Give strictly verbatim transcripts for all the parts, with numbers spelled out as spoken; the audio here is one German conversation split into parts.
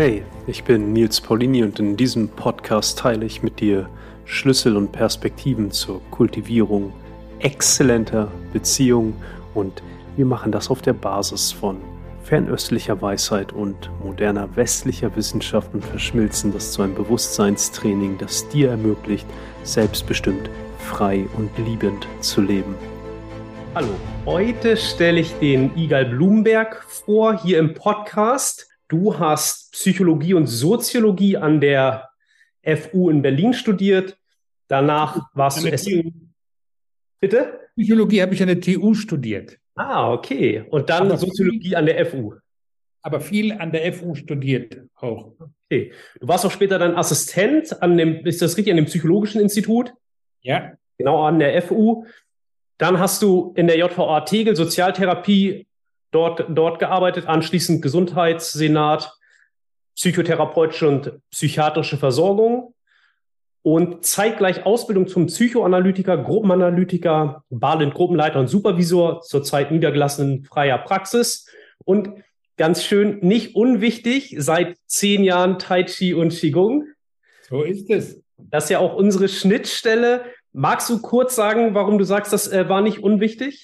Hey, ich bin Nils Paulini und in diesem Podcast teile ich mit dir Schlüssel und Perspektiven zur Kultivierung exzellenter Beziehungen und wir machen das auf der Basis von fernöstlicher Weisheit und moderner westlicher Wissenschaft und verschmilzen das zu einem Bewusstseinstraining, das dir ermöglicht, selbstbestimmt, frei und liebend zu leben. Hallo, heute stelle ich den Igal Blumberg vor, hier im Podcast. Du hast Psychologie und Soziologie an der F U in Berlin studiert. Danach warst du S E. Bitte? Psychologie habe ich an der T U studiert. Ah, okay. Und dann Aber Soziologie viel, an der F U. Aber viel an der F U studiert auch. Okay. Du warst auch später dann Assistent an dem, ist das richtig, an dem Psychologischen Institut? Ja. Genau, an der F U. Dann hast du in der J V A Tegel Sozialtherapie Dort, dort gearbeitet, anschließend Gesundheitssenat, psychotherapeutische und psychiatrische Versorgung und zeitgleich Ausbildung zum Psychoanalytiker, Gruppenanalytiker, Balint Gruppenleiter und Supervisor, zurzeit niedergelassen in freier Praxis und ganz schön, nicht unwichtig, seit zehn Jahren Tai Chi und Qigong. So ist es. Das ist ja auch unsere Schnittstelle. Magst du kurz sagen, warum du sagst, das äh, war nicht unwichtig?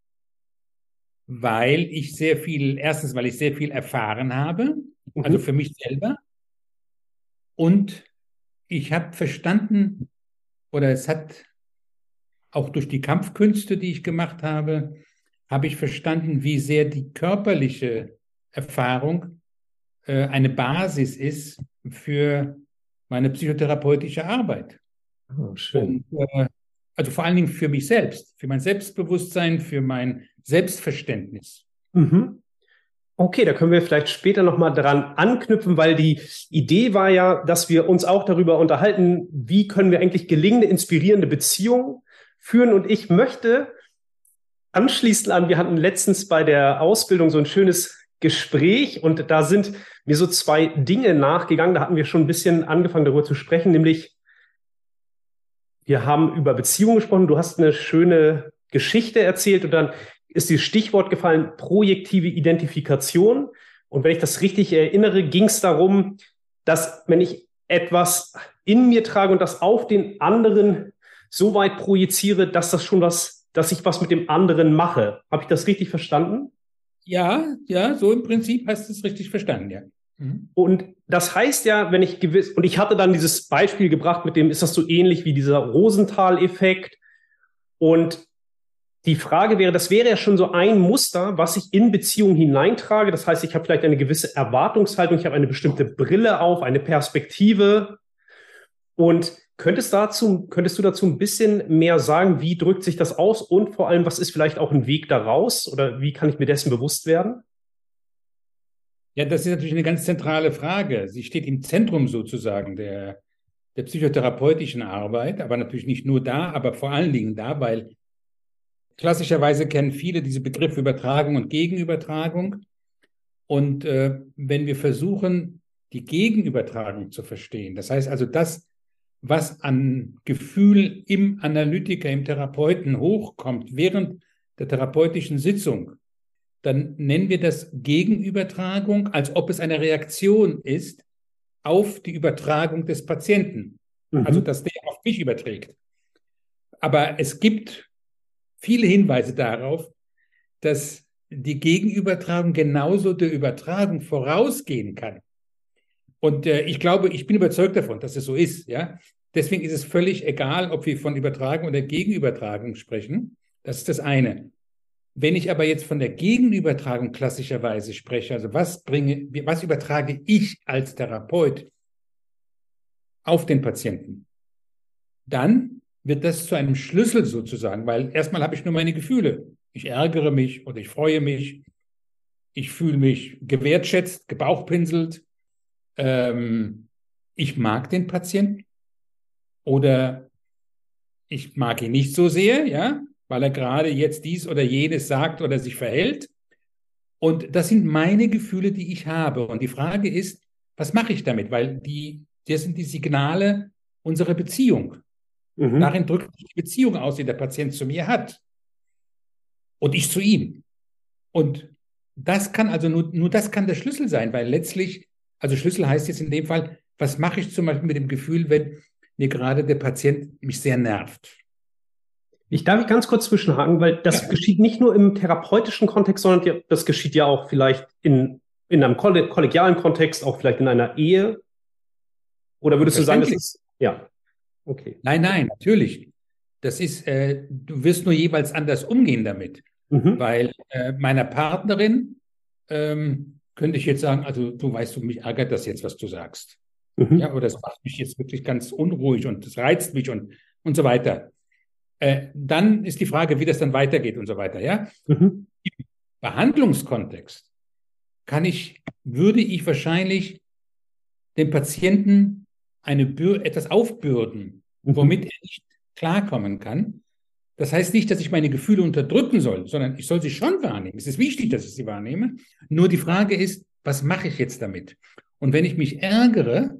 Weil ich sehr viel, erstens, weil ich sehr viel erfahren habe, mhm. also für mich selber. Und ich habe verstanden, oder es hat auch durch die Kampfkünste, die ich gemacht habe, habe ich verstanden, wie sehr die körperliche Erfahrung äh, eine Basis ist für meine psychotherapeutische Arbeit. Oh, schön. Und, äh, also vor allen Dingen für mich selbst, für mein Selbstbewusstsein, für mein Selbstverständnis. Mhm. Okay, da können wir vielleicht später nochmal dran anknüpfen, weil die Idee war ja, dass wir uns auch darüber unterhalten, wie können wir eigentlich gelingende, inspirierende Beziehungen führen. Und ich möchte anschließend an, wir hatten letztens bei der Ausbildung so ein schönes Gespräch und da sind mir so zwei Dinge nachgegangen. Da hatten wir schon ein bisschen angefangen darüber zu sprechen, nämlich wir haben über Beziehungen gesprochen. Du hast eine schöne Geschichte erzählt und dann ist dieses Stichwort gefallen, projektive Identifikation. Und wenn ich das richtig erinnere, ging es darum, dass wenn ich etwas in mir trage und das auf den anderen so weit projiziere, dass das schon was, dass ich was mit dem anderen mache. Habe ich das richtig verstanden? Ja, ja, so im Prinzip hast du es richtig verstanden, ja. Mhm. Und das heißt ja, wenn ich gewiss, und ich hatte dann dieses Beispiel gebracht mit dem, ist das so ähnlich wie dieser Rosenthal-Effekt? Und die Frage wäre, das wäre ja schon so ein Muster, was ich in Beziehungen hineintrage. Das heißt, ich habe vielleicht eine gewisse Erwartungshaltung, ich habe eine bestimmte Brille auf, eine Perspektive. Und könntest, dazu, könntest du dazu ein bisschen mehr sagen, wie drückt sich das aus und vor allem, was ist vielleicht auch ein Weg daraus oder wie kann ich mir dessen bewusst werden? Ja, das ist natürlich eine ganz zentrale Frage. Sie steht im Zentrum sozusagen der, der psychotherapeutischen Arbeit, aber natürlich nicht nur da, aber vor allen Dingen da, weil klassischerweise kennen viele diese Begriffe Übertragung und Gegenübertragung. Und äh, wenn wir versuchen, die Gegenübertragung zu verstehen, das heißt also das, was an Gefühl im Analytiker, im Therapeuten hochkommt während der therapeutischen Sitzung, dann nennen wir das Gegenübertragung, als ob es eine Reaktion ist auf die Übertragung des Patienten. Mhm. Also, dass der auf mich überträgt. Aber es gibt viele Hinweise darauf, dass die Gegenübertragung genauso der Übertragung vorausgehen kann. Und äh, ich glaube, ich bin überzeugt davon, dass es so ist. Ja? Deswegen ist es völlig egal, ob wir von Übertragung oder Gegenübertragung sprechen. Das ist das eine. Wenn ich aber jetzt von der Gegenübertragung klassischerweise spreche, also was bringe, was übertrage ich als Therapeut auf den Patienten, dann wird das zu einem Schlüssel sozusagen, weil erstmal habe ich nur meine Gefühle. Ich ärgere mich oder ich freue mich, ich fühle mich gewertschätzt, gebauchpinselt, ähm, ich mag den Patienten oder ich mag ihn nicht so sehr, ja, weil er gerade jetzt dies oder jenes sagt oder sich verhält. Und das sind meine Gefühle, die ich habe. Und die Frage ist, was mache ich damit? Weil die, das sind die Signale unserer Beziehung. Mhm. Darin drückt sich die Beziehung aus, die der Patient zu mir hat. Und ich zu ihm. Und das kann also nur, nur das kann der Schlüssel sein, weil letztlich Also Schlüssel heißt jetzt in dem Fall, was mache ich zum Beispiel mit dem Gefühl, wenn mir gerade der Patient mich sehr nervt? Ich darf ganz kurz zwischenhaken, weil das Ja. geschieht nicht nur im therapeutischen Kontext, sondern das geschieht ja auch vielleicht in, in einem kollegialen Kontext, auch vielleicht in einer Ehe. Oder würdest du sagen, das ist, ja, okay. Nein, nein, natürlich. Das ist, äh, du wirst nur jeweils anders umgehen damit. Mhm. Weil äh, meiner Partnerin ähm, könnte ich jetzt sagen, also du weißt, du, mich ärgert das jetzt, was du sagst. Mhm. Ja, oder das macht mich jetzt wirklich ganz unruhig und das reizt mich und, und so weiter. Äh, dann ist die Frage, wie das dann weitergeht und so weiter, ja? Mhm. Im Behandlungskontext kann ich, würde ich wahrscheinlich dem Patienten eine Bür- etwas aufbürden, Mhm. womit er nicht klarkommen kann. Das heißt nicht, dass ich meine Gefühle unterdrücken soll, sondern ich soll sie schon wahrnehmen. Es ist wichtig, dass ich sie wahrnehme. Nur die Frage ist, was mache ich jetzt damit? Und wenn ich mich ärgere,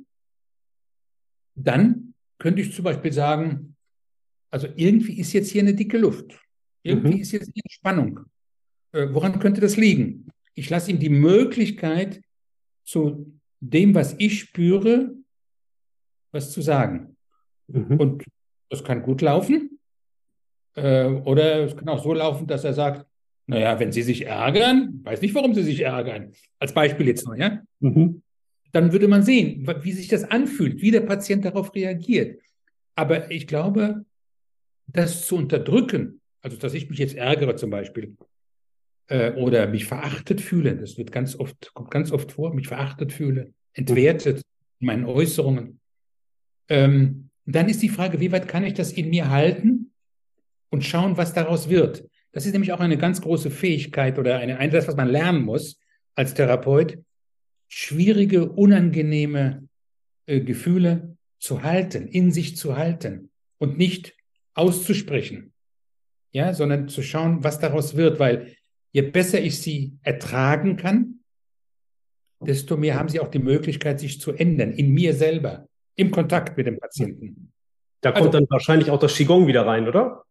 dann könnte ich zum Beispiel sagen, also irgendwie ist jetzt hier eine dicke Luft. Irgendwie Mhm. ist jetzt hier Spannung. Äh, woran könnte das liegen? Ich lasse ihm die Möglichkeit, zu dem, was ich spüre, was zu sagen. Mhm. Und das kann gut laufen. Äh, oder es kann auch so laufen, dass er sagt, naja, wenn Sie sich ärgern, weiß nicht, warum Sie sich ärgern. Als Beispiel jetzt noch, ja? Mhm. Dann würde man sehen, wie sich das anfühlt, wie der Patient darauf reagiert. Aber ich glaube, das zu unterdrücken, also dass ich mich jetzt ärgere zum Beispiel, äh, oder mich verachtet fühle, das wird ganz oft, kommt ganz oft vor, mich verachtet fühle, entwertet in meinen Äußerungen. Ähm, dann ist die Frage, wie weit kann ich das in mir halten und schauen, was daraus wird. Das ist nämlich auch eine ganz große Fähigkeit oder eine, eine das, was man lernen muss als Therapeut, schwierige, unangenehme äh, Gefühle zu halten, in sich zu halten und nicht auszusprechen, ja, sondern zu schauen, was daraus wird, weil je besser ich sie ertragen kann, desto mehr haben sie auch die Möglichkeit, sich zu ändern, in mir selber, im Kontakt mit dem Patienten. Da kommt Also, dann wahrscheinlich auch das Qigong wieder rein, oder?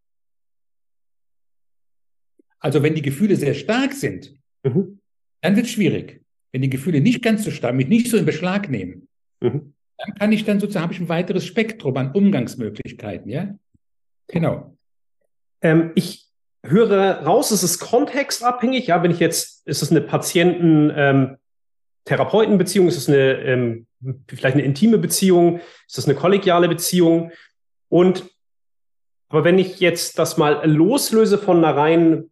also wenn die Gefühle sehr stark sind, Mhm. dann wird es schwierig. Wenn die Gefühle nicht ganz so stark, mich nicht so in Beschlag nehmen, Mhm. dann kann ich dann sozusagen, habe ich ein weiteres Spektrum an Umgangsmöglichkeiten, ja? Genau. Ähm, ich höre raus, es ist kontextabhängig. Ja, wenn ich jetzt, ist es eine Patienten-Therapeuten-Beziehung, ist es eine, ähm, vielleicht eine intime Beziehung, ist es eine kollegiale Beziehung? Und aber wenn ich jetzt das mal loslöse von einer reinen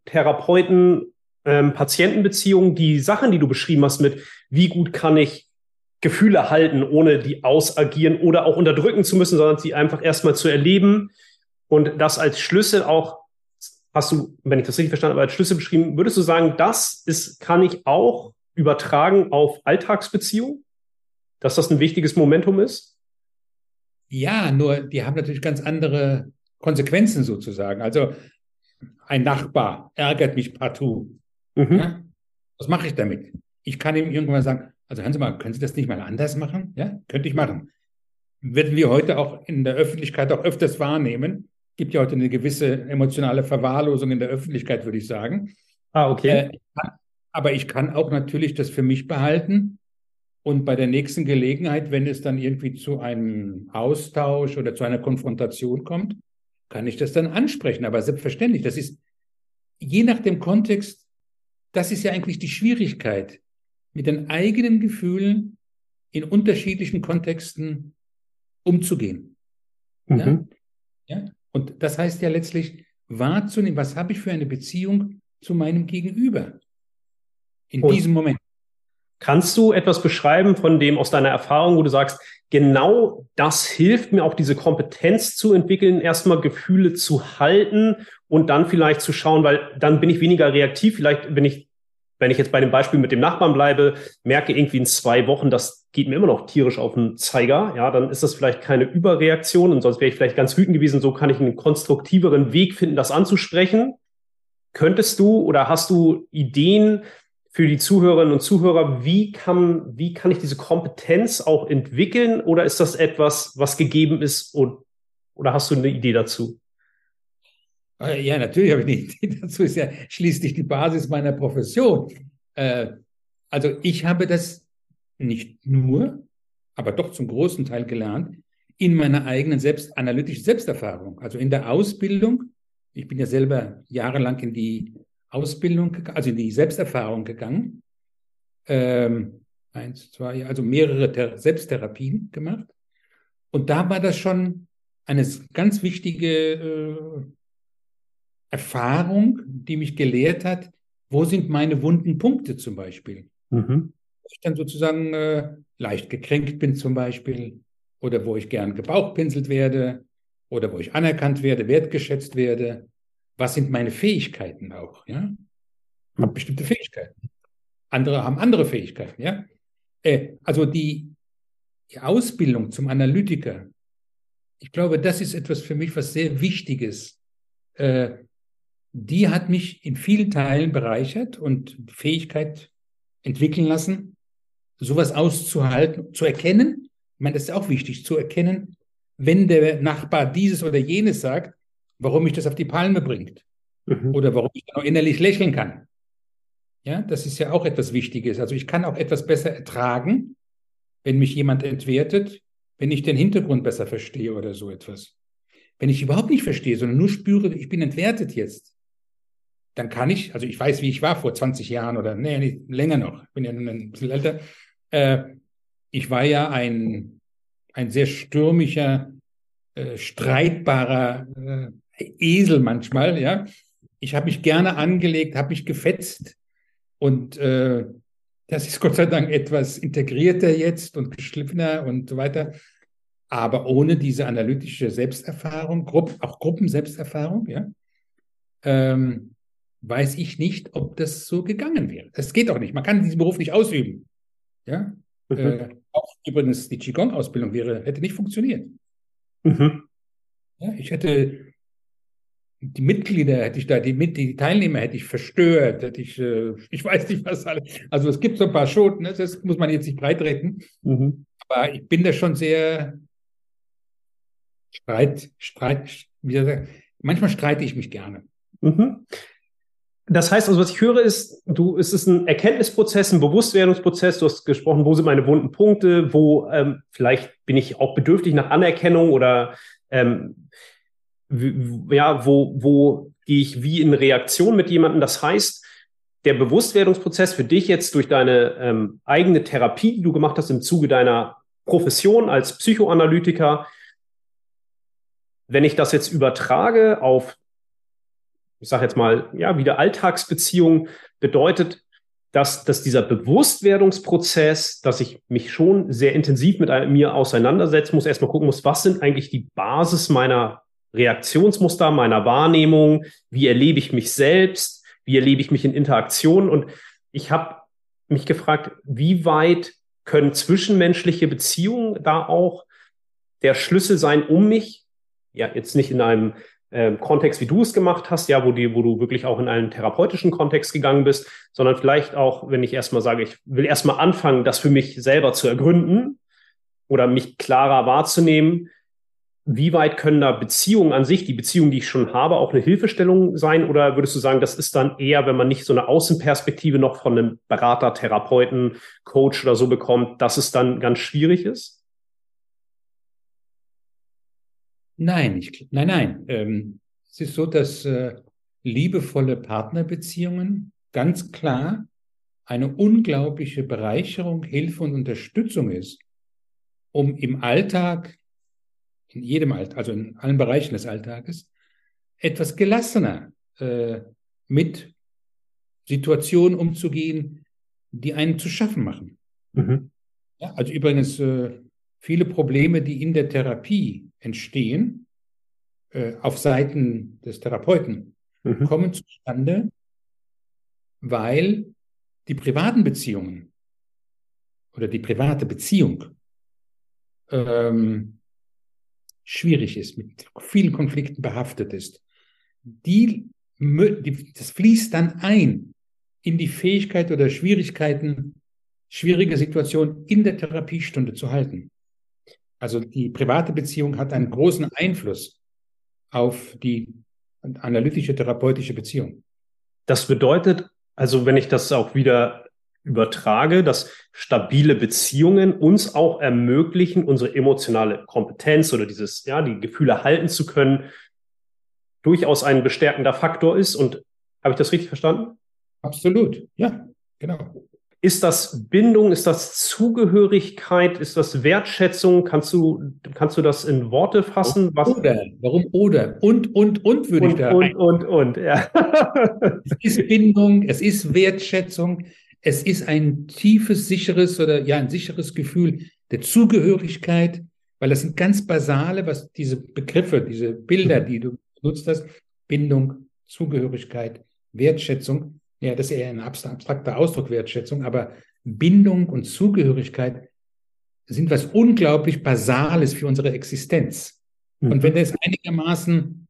Therapeuten-Patienten-Beziehung, die Sachen, die du beschrieben hast mit, wie gut kann ich Gefühle halten, ohne die ausagieren oder auch unterdrücken zu müssen, sondern sie einfach erstmal zu erleben und das als Schlüssel auch, hast du, wenn ich das richtig verstanden habe, als Schlüssel beschrieben, würdest du sagen, das ist, kann ich auch übertragen auf Alltagsbeziehungen, dass das ein wichtiges Momentum ist? Ja, nur die haben natürlich ganz andere Konsequenzen sozusagen. Also ein Nachbar ärgert mich partout. Mhm. Ja? Was mache ich damit? Ich kann ihm irgendwann sagen, also hören Sie mal, können Sie das nicht mal anders machen? Ja, könnte ich machen. Werden wir heute auch in der Öffentlichkeit auch öfters wahrnehmen. Gibt ja heute eine gewisse emotionale Verwahrlosung in der Öffentlichkeit, würde ich sagen. Ah, okay. Äh, aber ich kann auch natürlich das für mich behalten und bei der nächsten Gelegenheit, wenn es dann irgendwie zu einem Austausch oder zu einer Konfrontation kommt, kann ich das dann ansprechen. Aber selbstverständlich, das ist je nach dem Kontext, das ist ja eigentlich die Schwierigkeit, mit den eigenen Gefühlen in unterschiedlichen Kontexten umzugehen. Mhm. Ja? Ja? Und das heißt ja letztlich wahrzunehmen, was habe ich für eine Beziehung zu meinem Gegenüber in Und diesem Moment. kannst du etwas beschreiben von dem aus deiner Erfahrung, wo du sagst, genau das hilft mir auch diese Kompetenz zu entwickeln, erstmal Gefühle zu halten und dann vielleicht zu schauen, weil dann bin ich weniger reaktiv. Vielleicht bin ich, wenn ich jetzt bei dem Beispiel mit dem Nachbarn bleibe, merke irgendwie in zwei Wochen, das geht mir immer noch tierisch auf den Zeiger. Ja, dann ist das vielleicht keine Überreaktion und sonst wäre ich vielleicht ganz wütend gewesen. So kann ich einen konstruktiveren Weg finden, das anzusprechen. Könntest du oder hast du Ideen für die Zuhörerinnen und Zuhörer, wie kann, wie kann ich diese Kompetenz auch entwickeln? Oder ist das etwas, was gegeben ist? Und, oder hast du eine Idee dazu? Ja, natürlich habe ich eine Idee dazu. Ist ja schließlich die Basis meiner Profession. Also ich habe das nicht nur, aber doch zum großen Teil gelernt, in meiner eigenen selbst, analytischen Selbsterfahrung, also in der Ausbildung. Ich bin ja selber jahrelang in die Ausbildung, also in die Selbsterfahrung gegangen. Ähm, eins, zwei, also mehrere Thera- Selbsttherapien gemacht. Und da war das schon eine ganz wichtige äh, Erfahrung, die mich gelehrt hat, wo sind meine wunden Punkte zum Beispiel. Mhm. Wo ich dann sozusagen äh, leicht gekränkt bin zum Beispiel oder wo ich gern gebauchpinselt werde oder wo ich anerkannt werde, wertgeschätzt werde. Was sind meine Fähigkeiten auch? Ja? Ich habe bestimmte Fähigkeiten. Andere haben andere Fähigkeiten. Ja? Äh, also die, die Ausbildung zum Analytiker, ich glaube, das ist etwas für mich, was sehr Wichtiges. Äh, die hat mich in vielen Teilen bereichert und Fähigkeit entwickeln lassen, sowas auszuhalten, zu erkennen. Ich meine, das ist auch wichtig, zu erkennen, wenn der Nachbar dieses oder jenes sagt, warum mich das auf die Palme bringt Mhm. oder warum ich dann auch innerlich lächeln kann. Ja, das ist ja auch etwas Wichtiges. Also ich kann auch etwas besser ertragen, wenn mich jemand entwertet, wenn ich den Hintergrund besser verstehe oder so etwas. Wenn ich überhaupt nicht verstehe, sondern nur spüre, ich bin entwertet jetzt, dann kann ich, also ich weiß, wie ich war vor zwanzig Jahren oder nee, nicht, länger noch, ich bin ja ein bisschen älter, äh, ich war ja ein, ein sehr stürmischer, äh, streitbarer äh, Esel manchmal, ja. Ich habe mich gerne angelegt, habe mich gefetzt und äh, das ist Gott sei Dank etwas integrierter jetzt und geschliffener und so weiter. Aber ohne diese analytische Selbsterfahrung, Grupp, auch Gruppenselbsterfahrung, ja, ähm, weiß ich nicht, ob das so gegangen wäre. Das geht auch nicht. Man kann diesen Beruf nicht ausüben. Ja? Mhm. Äh, auch übrigens die Qigong-Ausbildung wäre, hätte nicht funktioniert. Mhm. Ja? Ich hätte die Mitglieder, hätte ich da, die, die Teilnehmer hätte ich verstört, hätte ich, äh, ich weiß nicht was alles. Also es gibt so ein paar Schoten, ne? Das muss man jetzt nicht breitreden. Mhm. Aber ich bin da schon sehr streit, streit, wie soll ich sagen, manchmal streite ich mich gerne. Mhm. Das heißt also, was ich höre, ist, du, es ist ein Erkenntnisprozess, ein Bewusstwerdungsprozess. Du hast gesprochen, wo sind meine wunden Punkte, wo ähm, vielleicht bin ich auch bedürftig nach Anerkennung oder ähm, w- ja, wo, wo gehe ich wie in Reaktion mit jemandem. Das heißt, der Bewusstwerdungsprozess für dich jetzt durch deine ähm, eigene Therapie, die du gemacht hast im Zuge deiner Profession als Psychoanalytiker, wenn ich das jetzt übertrage auf, ich sage jetzt mal, ja, wieder Alltagsbeziehungen, bedeutet, dass, dass dieser Bewusstwerdungsprozess, dass ich mich schon sehr intensiv mit mir auseinandersetzen muss, erstmal gucken muss, was sind eigentlich die Basis meiner Reaktionsmuster, meiner Wahrnehmung, wie erlebe ich mich selbst, wie erlebe ich mich in Interaktionen. Und ich habe mich gefragt, wie weit können zwischenmenschliche Beziehungen da auch der Schlüssel sein, um mich, ja, jetzt nicht in einem äh, Kontext, wie du es gemacht hast, ja, wo, die, wo du wirklich auch in einen therapeutischen Kontext gegangen bist, sondern vielleicht auch, wenn ich erstmal sage, ich will erstmal anfangen, das für mich selber zu ergründen oder mich klarer wahrzunehmen, wie weit können da Beziehungen an sich, die Beziehungen, die ich schon habe, auch eine Hilfestellung sein? Oder würdest du sagen, das ist dann eher, wenn man nicht so eine Außenperspektive noch von einem Berater, Therapeuten, Coach oder so bekommt, dass es dann ganz schwierig ist? Nein, ich, nein, nein. Ähm, es ist so, dass äh, liebevolle Partnerbeziehungen ganz klar eine unglaubliche Bereicherung, Hilfe und Unterstützung ist, um im Alltag, in jedem Alltag, also in allen Bereichen des Alltages, etwas gelassener äh, mit Situationen umzugehen, die einen zu schaffen machen. Mhm. Ja, also übrigens äh, viele Probleme, die in der Therapie entstehen, äh, auf Seiten des Therapeuten, Mhm. kommen zustande, weil die privaten Beziehungen oder die private Beziehung ähm, schwierig ist, mit vielen Konflikten behaftet ist. Die, die, das fließt dann ein in die Fähigkeit oder Schwierigkeiten, schwierige Situationen in der Therapiestunde zu halten. Also die private Beziehung hat einen großen Einfluss auf die analytische, therapeutische Beziehung. Das bedeutet, also wenn ich das auch wieder übertrage, dass stabile Beziehungen uns auch ermöglichen, unsere emotionale Kompetenz oder dieses, ja, die Gefühle halten zu können, durchaus ein bestärkender Faktor ist. Und habe ich das richtig verstanden? Absolut, ja, genau. Ist das Bindung, ist das Zugehörigkeit, ist das Wertschätzung? Kannst du, kannst du das in Worte fassen? Was Oder, warum oder? Und, und, und würde und, ich da und, rein. und, und, ja. Es ist Bindung, es ist Wertschätzung, es ist ein tiefes, sicheres oder ja, ein sicheres Gefühl der Zugehörigkeit, weil das sind ganz basale, was diese Begriffe, diese Bilder, die du benutzt hast, Bindung, Zugehörigkeit, Wertschätzung, ja, das ist eher ein abstrakter Ausdruck, Wertschätzung, aber Bindung und Zugehörigkeit sind was unglaublich Basales für unsere Existenz. Mhm. Und wenn das einigermaßen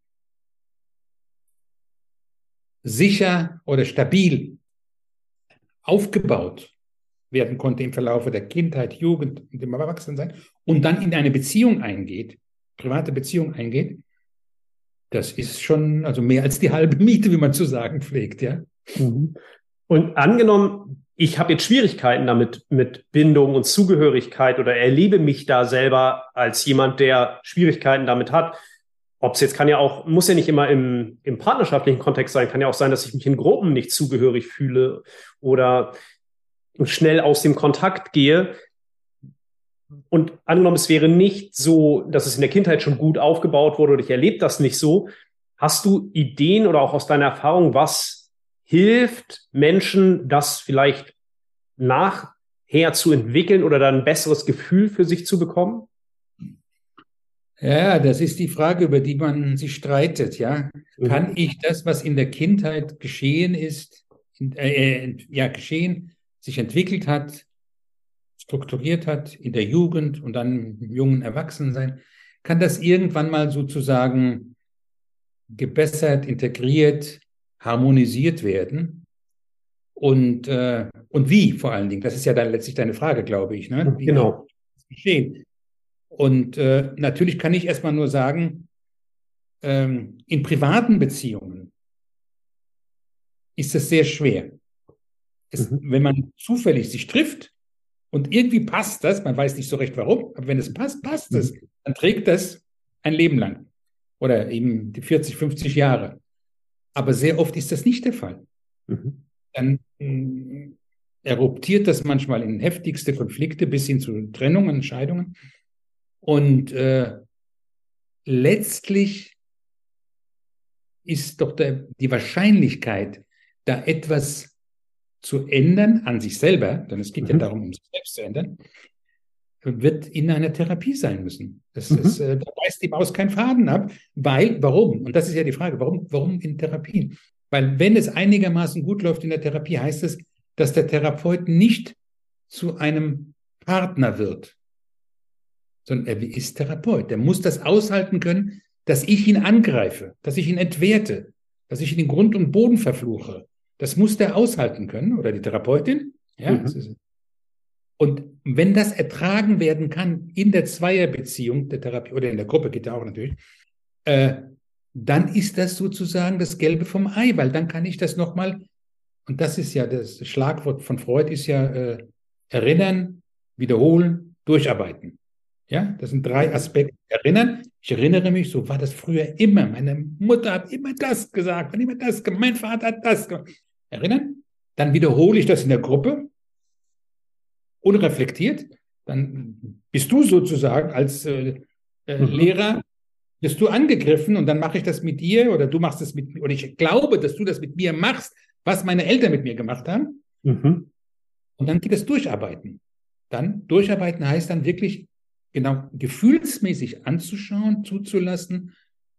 sicher oder stabil aufgebaut werden konnte im Verlauf der Kindheit, Jugend und dem Erwachsensein und dann in eine Beziehung eingeht, private Beziehung eingeht, das ist schon also mehr als die halbe Miete, wie man zu sagen pflegt, ja. Und angenommen, ich habe jetzt Schwierigkeiten damit mit Bindung und Zugehörigkeit oder erlebe mich da selber als jemand, der Schwierigkeiten damit hat. Ob es jetzt kann ja auch, muss ja nicht immer im, im partnerschaftlichen Kontext sein, kann ja auch sein, dass ich mich in Gruppen nicht zugehörig fühle oder schnell aus dem Kontakt gehe. Und angenommen, es wäre nicht so, dass es in der Kindheit schon gut aufgebaut wurde oder ich erlebe das nicht so. Hast du Ideen oder auch aus deiner Erfahrung, was hilft Menschen, das vielleicht nachher zu entwickeln oder dann ein besseres Gefühl für sich zu bekommen? Ja, das ist die Frage, über die man sich streitet, ja. Mhm. Kann ich das, was in der Kindheit geschehen ist, äh, ja, geschehen, sich entwickelt hat, strukturiert hat in der Jugend und dann im jungen Erwachsensein, kann das irgendwann mal sozusagen gebessert, integriert, harmonisiert werden? Und, äh, und wie vor allen Dingen? Das ist ja dann letztlich deine Frage, glaube ich. Ne? Wie genau. Das geschehen? Und äh, natürlich kann ich erstmal nur sagen, ähm, in privaten Beziehungen ist es sehr schwer. Es, mhm. Wenn man zufällig sich trifft und irgendwie passt das, man weiß nicht so recht warum, aber wenn es passt, passt es, mhm. dann trägt das ein Leben lang oder eben die vierzig, fünfzig Jahre. Aber sehr oft ist das nicht der Fall. Mhm. Dann äh, eruptiert das manchmal in heftigste Konflikte bis hin zu Trennungen, Scheidungen. Und äh, letztlich ist doch der, die Wahrscheinlichkeit, da etwas zu ändern an sich selber, denn es geht mhm. ja darum, um sich selbst zu ändern, wird in einer Therapie sein müssen. Das mhm. ist, äh, da reißt die Maus keinen Faden ab, weil, warum? Und das ist ja die Frage, warum, warum in Therapien? Weil wenn es einigermaßen gut läuft in der Therapie, heißt es, dass der Therapeut nicht zu einem Partner wird, sondern er ist Therapeut. Der muss das aushalten können, dass ich ihn angreife, dass ich ihn entwerte, dass ich ihn in Grund und Boden verfluche. Das muss der aushalten können, oder die Therapeutin. Ja, mhm. das ist, und wenn das ertragen werden kann in der Zweierbeziehung der Therapie, oder in der Gruppe geht ja auch natürlich, äh, dann ist das sozusagen das Gelbe vom Ei, weil dann kann ich das nochmal, und das ist ja das Schlagwort von Freud, ist ja äh, erinnern, wiederholen, durcharbeiten. Ja, das sind drei Aspekte. Erinnern, ich erinnere mich, so war das früher immer. Meine Mutter hat immer das gesagt und immer das gemacht. Mein Vater hat das gemacht. Erinnern, dann wiederhole ich das in der Gruppe, unreflektiert. Dann bist du sozusagen als äh, äh, mhm. Lehrer, bist du angegriffen und dann mache ich das mit dir oder du machst es mit mir. Oder ich glaube, dass du das mit mir machst, was meine Eltern mit mir gemacht haben. Mhm. Und dann geht es durcharbeiten. Dann durcharbeiten heißt dann wirklich genau gefühlsmäßig anzuschauen, zuzulassen,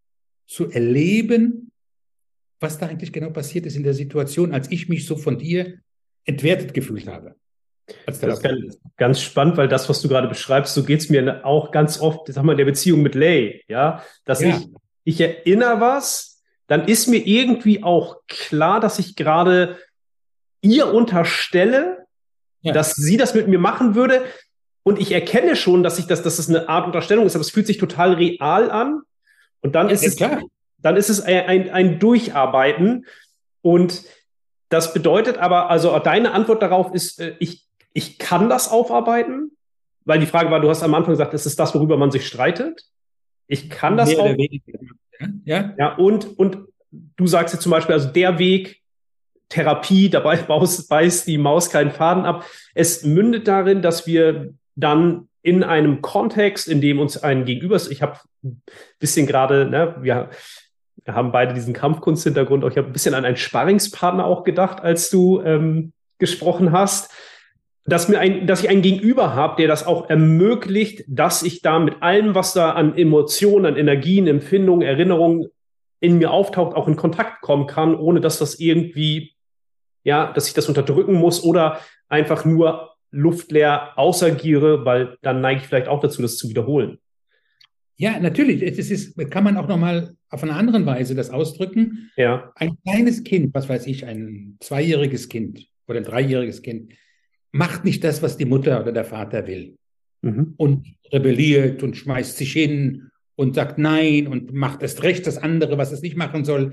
zu erleben, was da eigentlich genau passiert ist in der Situation, als ich mich so von dir entwertet gefühlt habe. Das ist ganz, ganz spannend, weil das, was du gerade beschreibst, so geht es mir auch ganz oft, sag mal, in der Beziehung mit Lay, ja, dass ja. ich, ich erinnere was, dann ist mir irgendwie auch klar, dass ich gerade ihr unterstelle, ja. dass sie das mit mir machen würde. Und ich erkenne schon, dass ich das, dass es eine Art Unterstellung ist, aber es fühlt sich total real an. Und dann ja, ist es, klar. dann ist es ein, ein, ein Durcharbeiten. Und das bedeutet aber, also deine Antwort darauf ist, äh, ich, ich kann das aufarbeiten, weil die Frage war, du hast am Anfang gesagt, es ist das, worüber man sich streitet. Ich kann das Mehr auch. oder weniger. Ja. Ja, und, und du sagst jetzt zum Beispiel, also der Weg, Therapie, dabei beißt die Maus keinen Faden ab. Es mündet darin, dass wir dann in einem Kontext, in dem uns ein Gegenüber ist, ich habe ein bisschen gerade, ne, wir, wir haben beide diesen Kampfkunsthintergrund, ich habe ein bisschen an einen Sparringspartner auch gedacht, als du ähm, gesprochen hast, dass, mir ein, dass ich einen Gegenüber habe, der das auch ermöglicht, dass ich da mit allem, was da an Emotionen, an Energien, Empfindungen, Erinnerungen in mir auftaucht, auch in Kontakt kommen kann, ohne dass das irgendwie, ja, dass ich das unterdrücken muss oder einfach nur luftleer ausagiere, weil dann neige ich vielleicht auch dazu, das zu wiederholen. Ja, natürlich. Es ist, kann man auch nochmal auf eine andere Weise das ausdrücken. Ja. Ein kleines Kind, was weiß ich, ein zweijähriges Kind oder ein dreijähriges Kind, macht nicht das, was die Mutter oder der Vater will. Mhm. Und rebelliert und schmeißt sich hin und sagt Nein und macht erst recht das andere, was es nicht machen soll.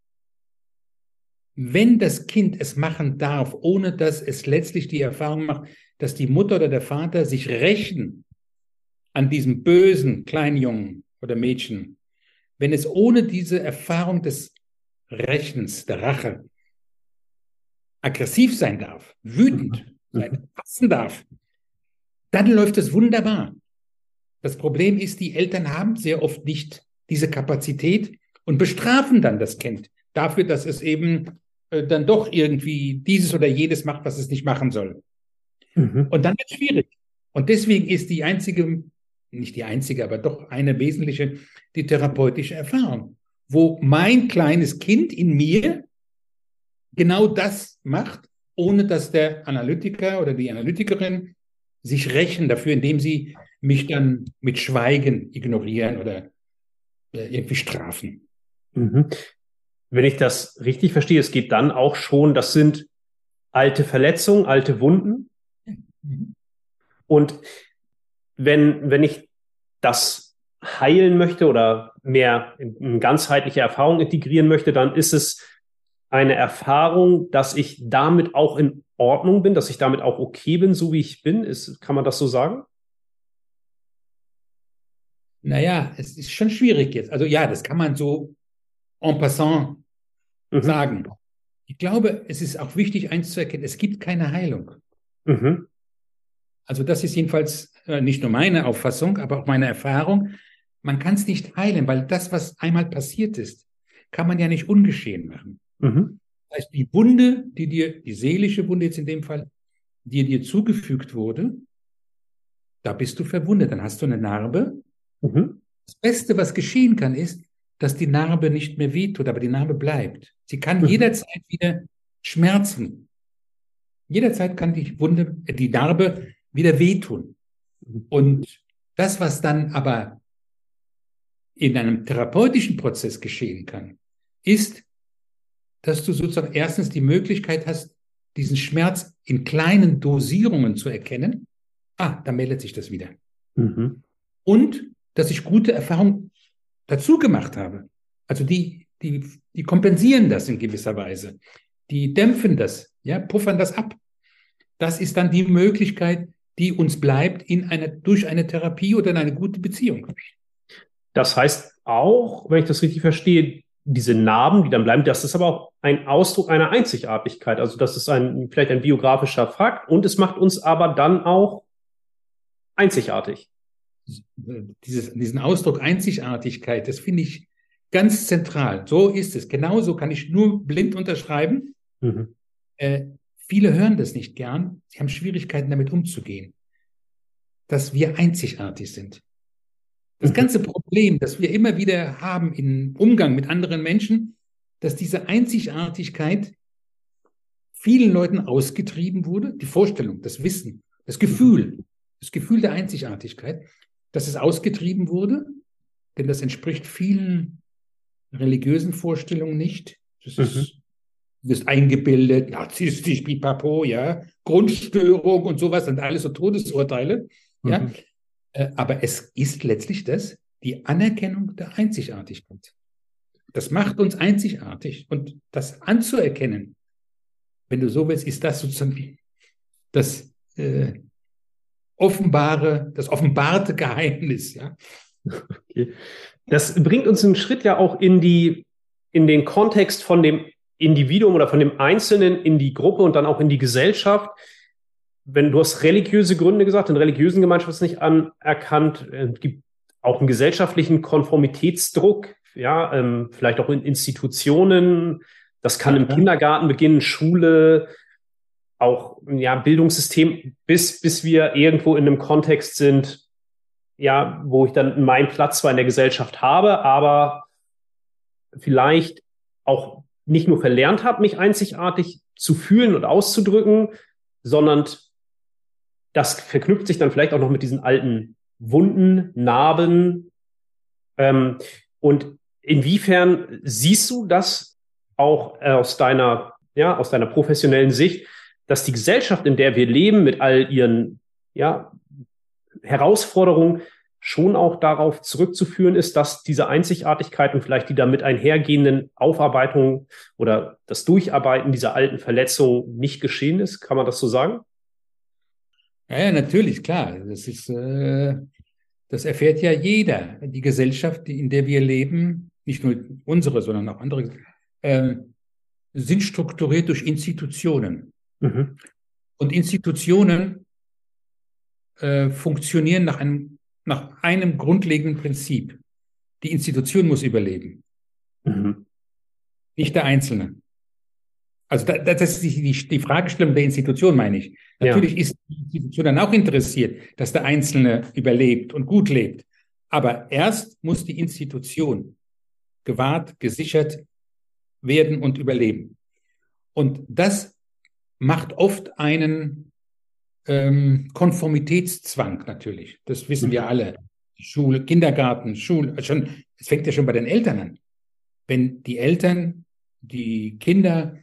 Wenn das Kind es machen darf, ohne dass es letztlich die Erfahrung macht, dass die Mutter oder der Vater sich rächen an diesem bösen kleinen Jungen oder Mädchen, wenn es ohne diese Erfahrung des Rächens, der Rache, aggressiv sein darf, wütend sein, hassen darf, dann läuft es wunderbar. Das Problem ist, die Eltern haben sehr oft nicht diese Kapazität und bestrafen dann das Kind dafür, dass es eben äh, dann doch irgendwie dieses oder jedes macht, was es nicht machen soll. Mhm. Und dann wird es schwierig. Und deswegen ist die einzige, nicht die einzige, aber doch eine wesentliche, die therapeutische Erfahrung, wo mein kleines Kind in mir genau das macht, ohne dass der Analytiker oder die Analytikerin sich rächen dafür, indem sie mich dann mit Schweigen ignorieren oder äh, irgendwie strafen. Mhm. Wenn ich das richtig verstehe, es geht dann auch schon, das sind alte Verletzungen, alte Wunden. Mhm. Und wenn, wenn ich das heilen möchte oder mehr in, in ganzheitliche Erfahrung integrieren möchte, dann ist es eine Erfahrung, dass ich damit auch in Ordnung bin, dass ich damit auch okay bin, so wie ich bin. Ist, kann man das so sagen? Naja, es ist schon schwierig jetzt. Also ja, das kann man so en passant mhm. sagen. Ich glaube, es ist auch wichtig, eins zu erkennen, es gibt keine Heilung. Mhm. Also das ist jedenfalls äh, nicht nur meine Auffassung, aber auch meine Erfahrung. Man kann es nicht heilen, weil das, was einmal passiert ist, kann man ja nicht ungeschehen machen. Mhm. Das heißt, die Wunde, die dir, die seelische Wunde jetzt in dem Fall, die dir zugefügt wurde, da bist du verwundet, dann hast du eine Narbe. Mhm. Das Beste, was geschehen kann, ist, dass die Narbe nicht mehr wehtut, aber die Narbe bleibt. Sie kann mhm. jederzeit wieder schmerzen. Jederzeit kann die Wunde, die Narbe wieder wehtun. Mhm. Und das, was dann aber in einem therapeutischen Prozess geschehen kann, ist, dass du sozusagen erstens die Möglichkeit hast, diesen Schmerz in kleinen Dosierungen zu erkennen. Ah, da meldet sich das wieder. Mhm. Und dass ich gute Erfahrungen dazu gemacht habe. Also die, die, die kompensieren das in gewisser Weise. Die dämpfen das, ja, puffern das ab. Das ist dann die Möglichkeit, die uns bleibt in einer, durch eine Therapie oder in eine gute Beziehung. Das heißt auch, wenn ich das richtig verstehe, diese Narben, die dann bleiben, das ist aber auch ein Ausdruck einer Einzigartigkeit. Also das ist ein, vielleicht ein biografischer Fakt und es macht uns aber dann auch einzigartig. Dieses, diesen Ausdruck Einzigartigkeit, das finde ich ganz zentral. So ist es. Genauso kann ich nur blind unterschreiben. Mhm. Äh, viele hören das nicht gern. Sie haben Schwierigkeiten, damit umzugehen. Dass wir einzigartig sind. Das mhm. ganze Problem, das wir immer wieder haben im Umgang mit anderen Menschen, dass diese Einzigartigkeit vielen Leuten ausgetrieben wurde. Die Vorstellung, das Wissen, das Gefühl, mhm. das Gefühl der Einzigartigkeit, dass es ausgetrieben wurde, denn das entspricht vielen religiösen Vorstellungen nicht. Das ist, mhm. du wirst eingebildet, narzisstisch, pipapo, ja, Grundstörung und sowas, sind alles so Todesurteile, mhm. ja. Aber es ist letztlich das, die Anerkennung der Einzigartigkeit. Das macht uns einzigartig und das anzuerkennen, wenn du so willst, ist das sozusagen das äh, offenbare, das offenbarte Geheimnis. Ja? Okay. Das bringt uns einen Schritt ja auch in die, in den Kontext von dem Individuum oder von dem Einzelnen in die Gruppe und dann auch in die Gesellschaft. Wenn du hast religiöse Gründe gesagt, in religiösen Gemeinschaften ist nicht anerkannt, es gibt auch einen gesellschaftlichen Konformitätsdruck, ja, ähm, vielleicht auch in Institutionen. Das kann im Kindergarten beginnen, Schule, auch ja, Bildungssystem, bis, bis wir irgendwo in einem Kontext sind, ja, wo ich dann meinen Platz zwar in der Gesellschaft habe, aber vielleicht auch nicht nur verlernt habe, mich einzigartig zu fühlen und auszudrücken, sondern das verknüpft sich dann vielleicht auch noch mit diesen alten Wunden, Narben. Ähm, und inwiefern siehst du das auch aus deiner, ja, aus deiner professionellen Sicht, dass die Gesellschaft, in der wir leben, mit all ihren ja, Herausforderungen schon auch darauf zurückzuführen ist, dass diese Einzigartigkeit und vielleicht die damit einhergehenden Aufarbeitungen oder das Durcharbeiten dieser alten Verletzungen nicht geschehen ist? Kann man das so sagen? Ja, ja, natürlich, klar. Das ist, äh, das erfährt ja jeder. Die Gesellschaft, in der wir leben, nicht nur unsere, sondern auch andere, äh, sind strukturiert durch Institutionen. Mhm. Und Institutionen äh, funktionieren nach einem, nach einem grundlegenden Prinzip. Die Institution muss überleben. Mhm. Nicht der Einzelne. Also da, das ist die, die, die Fragestellung der Institution, meine ich. Natürlich ja. ist die Institution dann auch interessiert, dass der Einzelne überlebt und gut lebt. Aber erst muss die Institution gewahrt, gesichert werden und überleben. Und das macht oft einen ähm, Konformitätszwang natürlich. Das wissen mhm. wir alle. Schule, Kindergarten, Schule, schon, es fängt ja schon bei den Eltern an. Wenn die Eltern, die Kinder,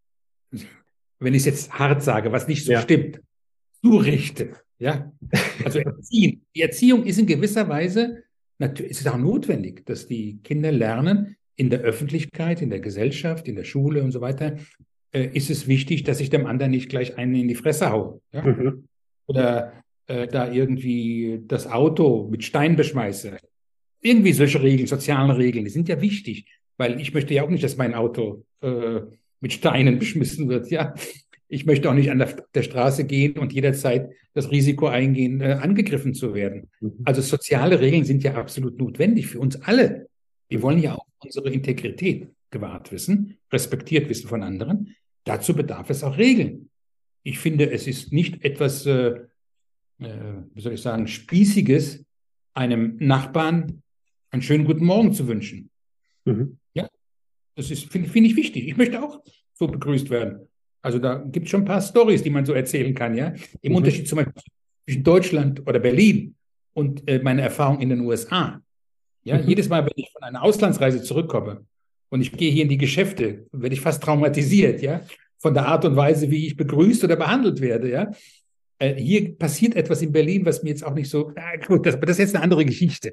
wenn ich es jetzt hart sage, was nicht so ja. stimmt, zurichten, ja, also erziehen. Die Erziehung ist in gewisser Weise, natürlich ist es auch notwendig, dass die Kinder lernen, in der Öffentlichkeit, in der Gesellschaft, in der Schule und so weiter, äh, ist es wichtig, dass ich dem anderen nicht gleich einen in die Fresse haue. Ja? Mhm. Oder äh, da irgendwie das Auto mit Stein beschmeiße. Irgendwie solche Regeln, soziale Regeln, die sind ja wichtig, weil ich möchte ja auch nicht, dass mein Auto äh, mit Steinen beschmissen wird. Ja, ich möchte auch nicht an der, der Straße gehen und jederzeit das Risiko eingehen, äh, angegriffen zu werden. Mhm. Also soziale Regeln sind ja absolut notwendig für uns alle. Wir wollen ja auch unsere Integrität gewahrt wissen, respektiert wissen von anderen. Dazu bedarf es auch Regeln. Ich finde, es ist nicht etwas, äh, äh, wie soll ich sagen, Spießiges, einem Nachbarn einen schönen guten Morgen zu wünschen. Mhm. Ja, das ist, finde find ich wichtig. Ich möchte auch so begrüßt werden. Also da gibt es schon ein paar Storys, die man so erzählen kann, ja. Im mhm. Unterschied zum Beispiel zwischen Deutschland oder Berlin und äh, meine Erfahrung in den U S A. Ja, mhm. jedes Mal, wenn ich von einer Auslandsreise zurückkomme und ich gehe hier in die Geschäfte, werde ich fast traumatisiert, ja, von der Art und Weise, wie ich begrüßt oder behandelt werde, ja. Äh, hier passiert etwas in Berlin, was mir jetzt auch nicht so, ah, gut, das, das ist jetzt eine andere Geschichte.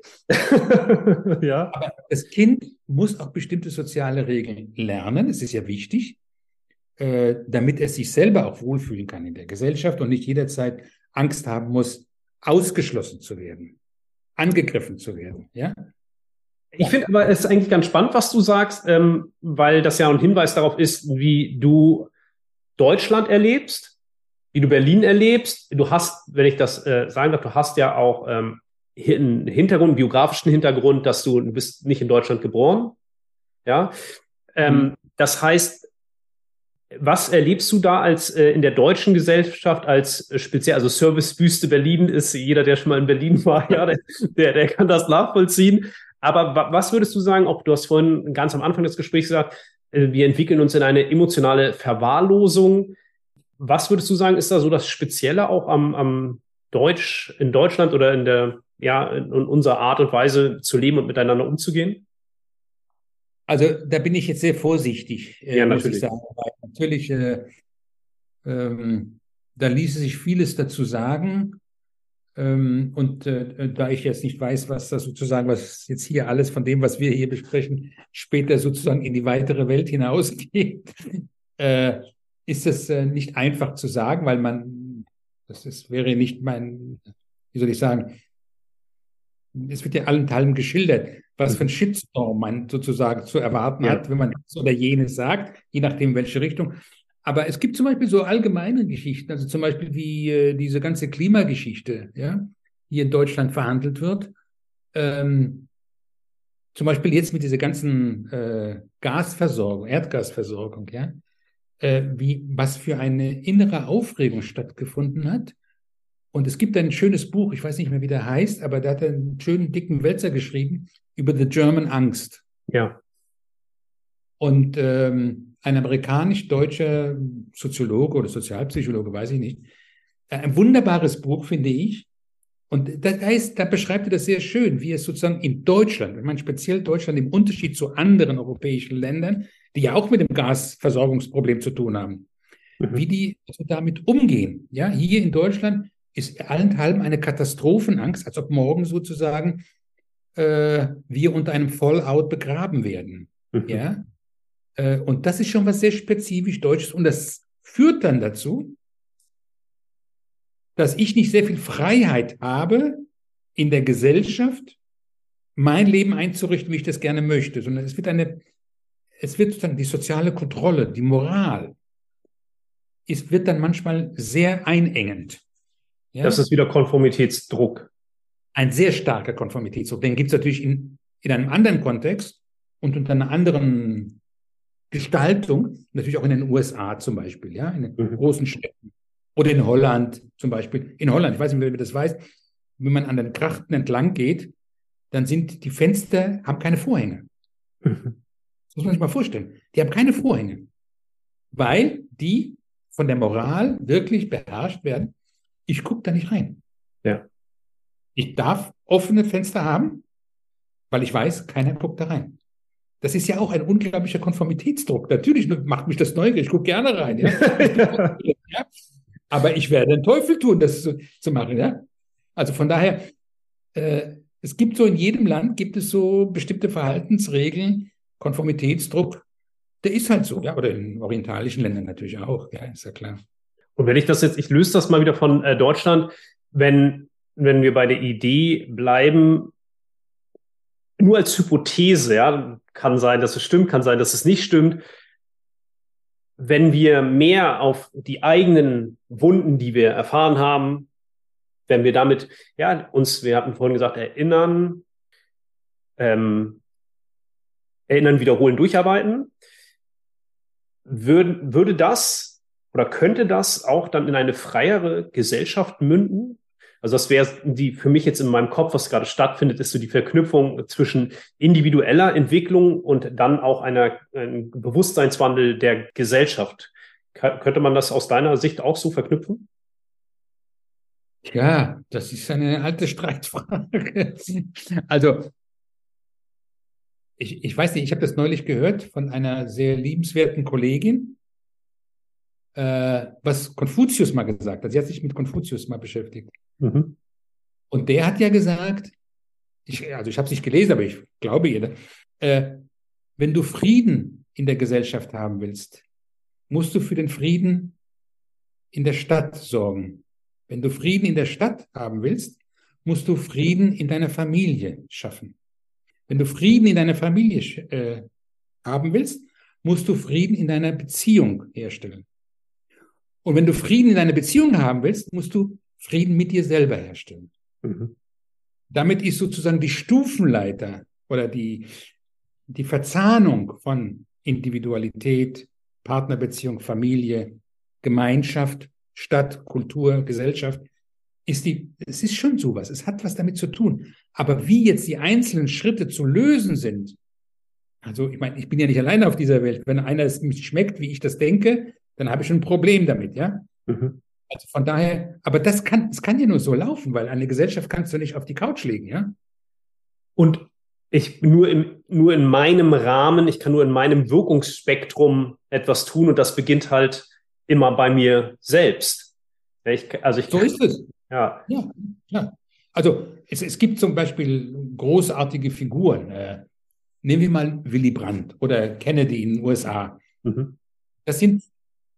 ja. Aber das Kind muss auch bestimmte soziale Regeln lernen, es ist ja wichtig, äh, damit es sich selber auch wohlfühlen kann in der Gesellschaft und nicht jederzeit Angst haben muss, ausgeschlossen zu werden, angegriffen zu werden, ja. Ich finde aber, es ist eigentlich ganz spannend, was du sagst, ähm, weil das ja ein Hinweis darauf ist, wie du Deutschland erlebst, wie du Berlin erlebst. Du hast, wenn ich das äh, sagen darf, du hast ja auch ähm, einen Hintergrund, einen biografischen Hintergrund, dass du, du bist nicht in Deutschland geboren. Ja, ähm, mhm. Das heißt, was erlebst du da als äh, in der deutschen Gesellschaft als äh, speziell, also Servicewüste Berlin ist jeder, der schon mal in Berlin war, ja, der, der, der kann das nachvollziehen. Aber wa- was würdest du sagen, auch du hast vorhin ganz am Anfang des Gesprächs gesagt, äh, wir entwickeln uns in eine emotionale Verwahrlosung. Was würdest du sagen, ist da so das Spezielle auch am, am Deutsch, in Deutschland oder in der, ja, in unserer Art und Weise zu leben und miteinander umzugehen? Also da bin ich jetzt sehr vorsichtig, äh, ja, muss natürlich. ich sagen. Weil natürlich, äh, ähm, da ließe sich vieles dazu sagen. Ähm, und äh, da ich jetzt nicht weiß, was das sozusagen, was jetzt hier alles von dem, was wir hier besprechen, später sozusagen in die weitere Welt hinausgeht, äh, ist es äh, nicht einfach zu sagen, weil man, das ist, wäre nicht mein, wie soll ich sagen, es wird ja allenthalben geschildert, was für ein Shitstorm man sozusagen zu erwarten Ja. hat, wenn man das oder jenes sagt, je nachdem, in welche Richtung. Aber es gibt zum Beispiel so allgemeine Geschichten, also zum Beispiel wie äh, diese ganze Klimageschichte, ja, hier in Deutschland verhandelt wird. Ähm, zum Beispiel jetzt mit dieser ganzen äh, Gasversorgung, Erdgasversorgung, ja, äh, wie, was für eine innere Aufregung stattgefunden hat. Und es gibt ein schönes Buch, ich weiß nicht mehr, wie der heißt, aber der hat einen schönen dicken Wälzer geschrieben über The German Angst. Ja. Und ähm, ein amerikanisch-deutscher Soziologe oder Sozialpsychologe, weiß ich nicht, ein wunderbares Buch, finde ich. Und da, ist, da beschreibt er das sehr schön, wie es sozusagen in Deutschland, wenn man speziell Deutschland im Unterschied zu anderen europäischen Ländern, die ja auch mit dem Gasversorgungsproblem zu tun haben, mhm. wie die also damit umgehen. Ja, hier in Deutschland ist allenthalben eine Katastrophenangst, als ob morgen sozusagen äh, wir unter einem Fallout begraben werden. Mhm. Ja, äh, und das ist schon was sehr spezifisch Deutsches. Und das führt dann dazu, dass ich nicht sehr viel Freiheit habe, in der Gesellschaft mein Leben einzurichten, wie ich das gerne möchte, sondern es wird eine, es wird sozusagen die soziale Kontrolle, die Moral, es wird dann manchmal sehr einengend. Ja? Das ist wieder Konformitätsdruck. Ein sehr starker Konformitätsdruck. Den gibt es natürlich in, in einem anderen Kontext und unter einer anderen Gestaltung, natürlich auch in den U S A zum Beispiel, ja, in den mhm. großen Städten. Oder in Holland zum Beispiel. In Holland, ich weiß nicht, wer das weiß, wenn man an den Grachten entlang geht, dann sind die Fenster, haben keine Vorhänge. Mhm. Das muss man sich mal vorstellen. Die haben keine Vorhänge, weil die von der Moral wirklich beherrscht werden. Ich gucke da nicht rein. Ja. Ich darf offene Fenster haben, weil ich weiß, keiner guckt da rein. Das ist ja auch ein unglaublicher Konformitätsdruck. Natürlich macht mich das neugierig, ich gucke gerne rein. Ja? ja? Aber ich werde den Teufel tun, das zu, zu machen. Ja? Also von daher, äh, es gibt so in jedem Land, gibt es so bestimmte Verhaltensregeln, Konformitätsdruck, der ist halt so. Ja? Oder in orientalischen Ländern natürlich auch, ja, ist ja klar. Und wenn ich das jetzt, ich löse das mal wieder von äh, Deutschland, wenn, wenn wir bei der Idee bleiben, nur als Hypothese, ja, kann sein, dass es stimmt, kann sein, dass es nicht stimmt, wenn wir mehr auf die eigenen Wunden, die wir erfahren haben, wenn wir damit, ja, uns, wir hatten vorhin gesagt, erinnern, ähm, erinnern, wiederholen, durcharbeiten, würde, würde das oder könnte das auch dann in eine freiere Gesellschaft münden? Also das wäre die für mich jetzt in meinem Kopf, was gerade stattfindet, ist so die Verknüpfung zwischen individueller Entwicklung und dann auch einer, einem Bewusstseinswandel der Gesellschaft. K- könnte man das aus deiner Sicht auch so verknüpfen? Ja, das ist eine alte Streitfrage. Also ich, ich weiß nicht, ich habe das neulich gehört von einer sehr liebenswerten Kollegin, äh, was Konfuzius mal gesagt hat. Sie hat sich mit Konfuzius mal beschäftigt. Mhm. Und der hat ja gesagt, ich, also ich habe es nicht gelesen, aber ich glaube ihr, äh, wenn du Frieden in der Gesellschaft haben willst, musst du für den Frieden in der Stadt sorgen. Wenn du Frieden in der Stadt haben willst, musst du Frieden in deiner Familie schaffen. Wenn du Frieden in deiner Familie äh, haben willst, musst du Frieden in deiner Beziehung herstellen. Und wenn du Frieden in deiner Beziehung haben willst, musst du Frieden mit dir selber herstellen. Mhm. Damit ist sozusagen die Stufenleiter oder die, die Verzahnung von Individualität, Partnerbeziehung, Familie, Gemeinschaft, Stadt, Kultur, Gesellschaft, ist die, es ist schon sowas. Es hat was damit zu tun. Aber wie jetzt die einzelnen Schritte zu lösen sind, also ich meine, ich bin ja nicht alleine auf dieser Welt. Wenn einer es nicht schmeckt, wie ich das denke, dann habe ich schon ein Problem damit, ja. Mhm. Also von daher, aber das kann, es kann ja nur so laufen, weil eine Gesellschaft kannst du nicht auf die Couch legen, ja. Und ich nur im, nur in meinem Rahmen, ich kann nur in meinem Wirkungsspektrum etwas tun und das beginnt halt immer bei mir selbst. Ich, also ich so kann, ist es. Ja. Ja, ja. Also es, es gibt zum Beispiel großartige Figuren. Äh, nehmen wir mal Willy Brandt oder Kennedy in den U S A. Mhm. Das sind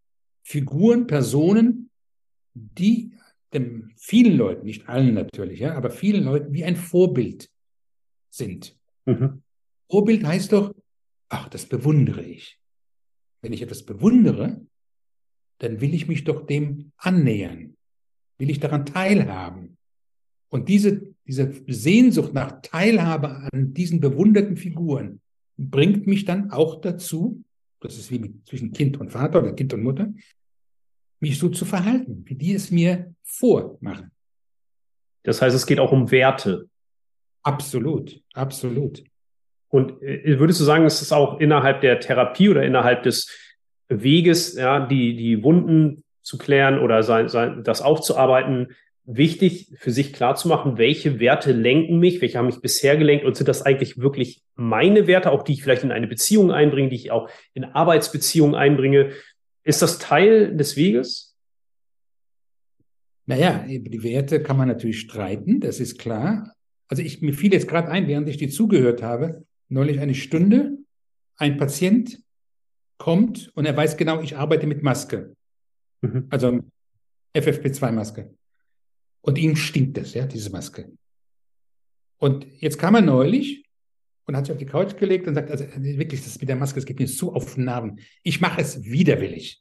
Figuren, Personen, die dem vielen Leuten, nicht allen natürlich, ja, aber vielen Leuten wie ein Vorbild sind. Mhm. Vorbild heißt doch, ach, das bewundere ich. Wenn ich etwas bewundere, dann will ich mich doch dem annähern, will ich daran teilhaben. Und diese, diese Sehnsucht nach Teilhabe an diesen bewunderten Figuren bringt mich dann auch dazu, das ist wie mit, zwischen Kind und Vater oder Kind und Mutter, mich so zu verhalten, wie die es mir vormachen. Das heißt, es geht auch um Werte. Absolut, absolut. Und äh, würdest du sagen, ist es auch innerhalb der Therapie oder innerhalb des Weges, ja, die, die Wunden zu klären oder sein, sein, das aufzuarbeiten, wichtig für sich klarzumachen, welche Werte lenken mich, welche haben mich bisher gelenkt und sind das eigentlich wirklich meine Werte, auch die ich vielleicht in eine Beziehung einbringe, die ich auch in Arbeitsbeziehungen einbringe. Ist das Teil des Weges? Naja, über die Werte kann man natürlich streiten, das ist klar. Also ich, mir fiel jetzt gerade ein, während ich dir zugehört habe, neulich eine Stunde, ein Patient kommt und er weiß genau, ich arbeite mit Maske, Mhm. also F F P zwei Maske. Und ihm stinkt das, ja, diese Maske. Und jetzt kam er neulich und hat sich auf die Couch gelegt und sagt, also wirklich, das mit der Maske, das geht mir so auf den Nerven. Ich mache es widerwillig.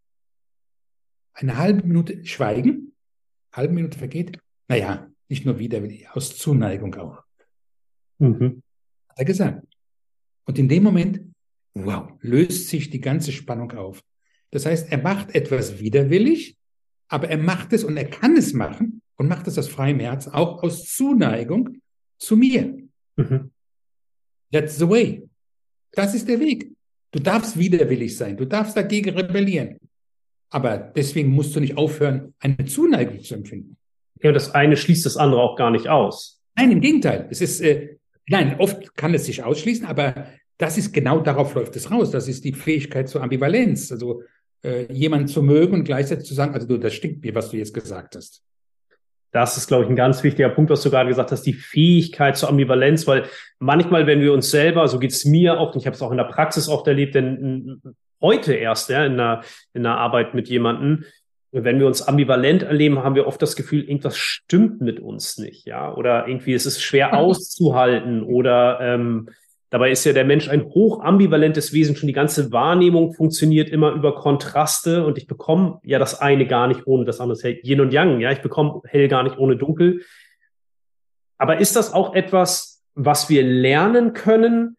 Eine halbe Minute Schweigen, halbe Minute vergeht. Naja, nicht nur widerwillig, aus Zuneigung auch. Mhm. Hat er gesagt. Und in dem Moment, wow, löst sich die ganze Spannung auf. Das heißt, er macht etwas widerwillig, aber er macht es und er kann es machen und macht es aus freiem Herz, auch aus Zuneigung zu mir. Mhm. That's the way. Das ist der Weg. Du darfst widerwillig sein, du darfst dagegen rebellieren. Aber deswegen musst du nicht aufhören, eine Zuneigung zu empfinden. Ja, das eine schließt das andere auch gar nicht aus. Nein, im Gegenteil. Es ist, äh, nein, oft kann es sich ausschließen, aber das ist genau, darauf läuft es raus. Das ist die Fähigkeit zur Ambivalenz. Also äh, jemanden zu mögen und gleichzeitig zu sagen, also du, das stinkt mir, was du jetzt gesagt hast. Das ist, glaube ich, ein ganz wichtiger Punkt, was du gerade gesagt hast, die Fähigkeit zur Ambivalenz, weil manchmal, wenn wir uns selber, so geht's mir oft, und ich habe es auch in der Praxis oft erlebt, denn heute erst, ja, in der, in der Arbeit mit jemandem, wenn wir uns ambivalent erleben, haben wir oft das Gefühl, irgendwas stimmt mit uns nicht, ja, oder irgendwie ist es schwer auszuhalten oder ähm, dabei ist ja der Mensch ein hoch ambivalentes Wesen. Schon die ganze Wahrnehmung funktioniert immer über Kontraste und ich bekomme ja das eine gar nicht ohne das andere. Das ist Yin und Yang, ja, ich bekomme hell gar nicht ohne dunkel. Aber ist das auch etwas, was wir lernen können,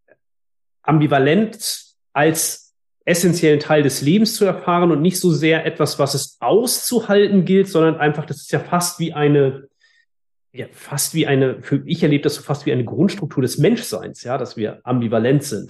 Ambivalenz als essentiellen Teil des Lebens zu erfahren und nicht so sehr etwas, was es auszuhalten gilt, sondern einfach, das ist ja fast wie eine, ja, fast wie eine, für ich erlebe das so fast wie eine Grundstruktur des Menschseins, ja, dass wir ambivalent sind.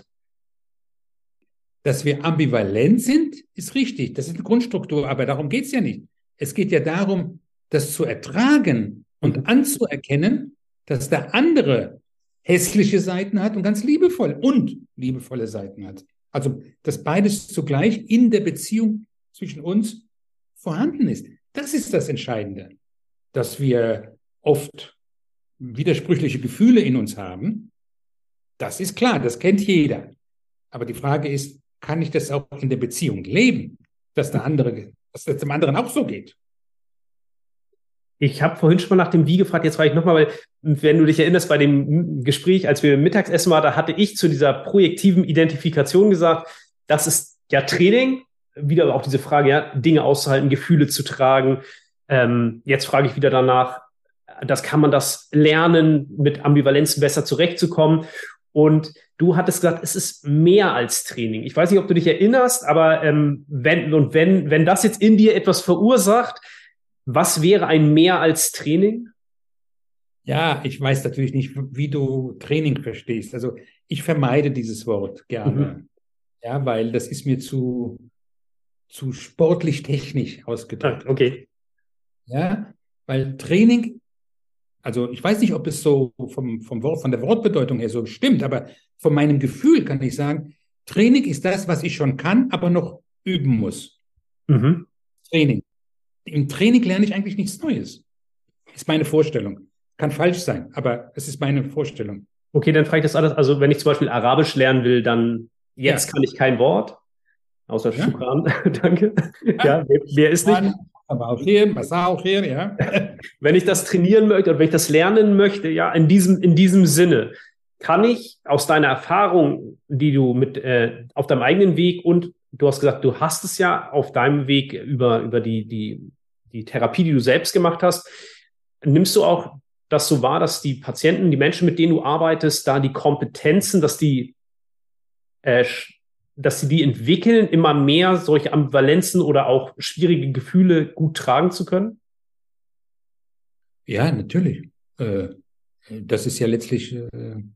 Dass wir ambivalent sind, ist richtig. Das ist eine Grundstruktur, aber darum geht es ja nicht. Es geht ja darum, das zu ertragen und mhm. anzuerkennen, dass der andere hässliche Seiten hat und ganz liebevoll und liebevolle Seiten hat. Also, dass beides zugleich in der Beziehung zwischen uns vorhanden ist. Das ist das Entscheidende. Dass wir oft widersprüchliche Gefühle in uns haben, das ist klar, das kennt jeder. Aber die Frage ist, kann ich das auch in der Beziehung leben, dass der andere, dass es dem anderen auch so geht? Ich habe vorhin schon mal nach dem Wie gefragt, jetzt frage ich nochmal, weil, wenn du dich erinnerst, bei dem Gespräch, als wir Mittagessen waren, da hatte ich zu dieser projektiven Identifikation gesagt, das ist ja Training, wieder auch diese Frage, ja, Dinge auszuhalten, Gefühle zu tragen. Ähm, jetzt frage ich wieder danach, das kann man das lernen, mit Ambivalenzen besser zurechtzukommen. Und du hattest gesagt, es ist mehr als Training. Ich weiß nicht, ob du dich erinnerst, aber ähm, wenn und wenn, wenn das jetzt in dir etwas verursacht, was wäre ein mehr als Training? Ja, ich weiß natürlich nicht, wie du Training verstehst. Also ich vermeide dieses Wort gerne. Mhm. Ja, weil das ist mir zu, zu sportlich-technisch ausgedrückt. Ah, okay. Ja, weil Training, also ich weiß nicht, ob es so vom, vom Wort, von der Wortbedeutung her so stimmt, aber von meinem Gefühl kann ich sagen, Training ist das, was ich schon kann, aber noch üben muss. Mhm. Training. Im Training lerne ich eigentlich nichts Neues. Ist meine Vorstellung. Kann falsch sein, aber es ist meine Vorstellung. Okay, dann frage ich das alles. Also wenn ich zum Beispiel Arabisch lernen will, dann jetzt ja. kann ich kein Wort? Außer Ja. Shukran, danke. Ja, wer, wer ist nicht? Aber auch hier, Masa auch hier, ja. Wenn ich das trainieren möchte oder wenn ich das lernen möchte, ja, in diesem, in diesem Sinne, kann ich aus deiner Erfahrung, die du mit äh, auf deinem eigenen Weg und du hast gesagt, du hast es ja auf deinem Weg über, über die, die, die Therapie, die du selbst gemacht hast, nimmst du auch das so wahr, dass die Patienten, die Menschen, mit denen du arbeitest, da die Kompetenzen, dass die äh, dass sie die entwickeln, immer mehr solche Ambivalenzen oder auch schwierige Gefühle gut tragen zu können? Ja, natürlich. Äh, das ist ja letztlich äh,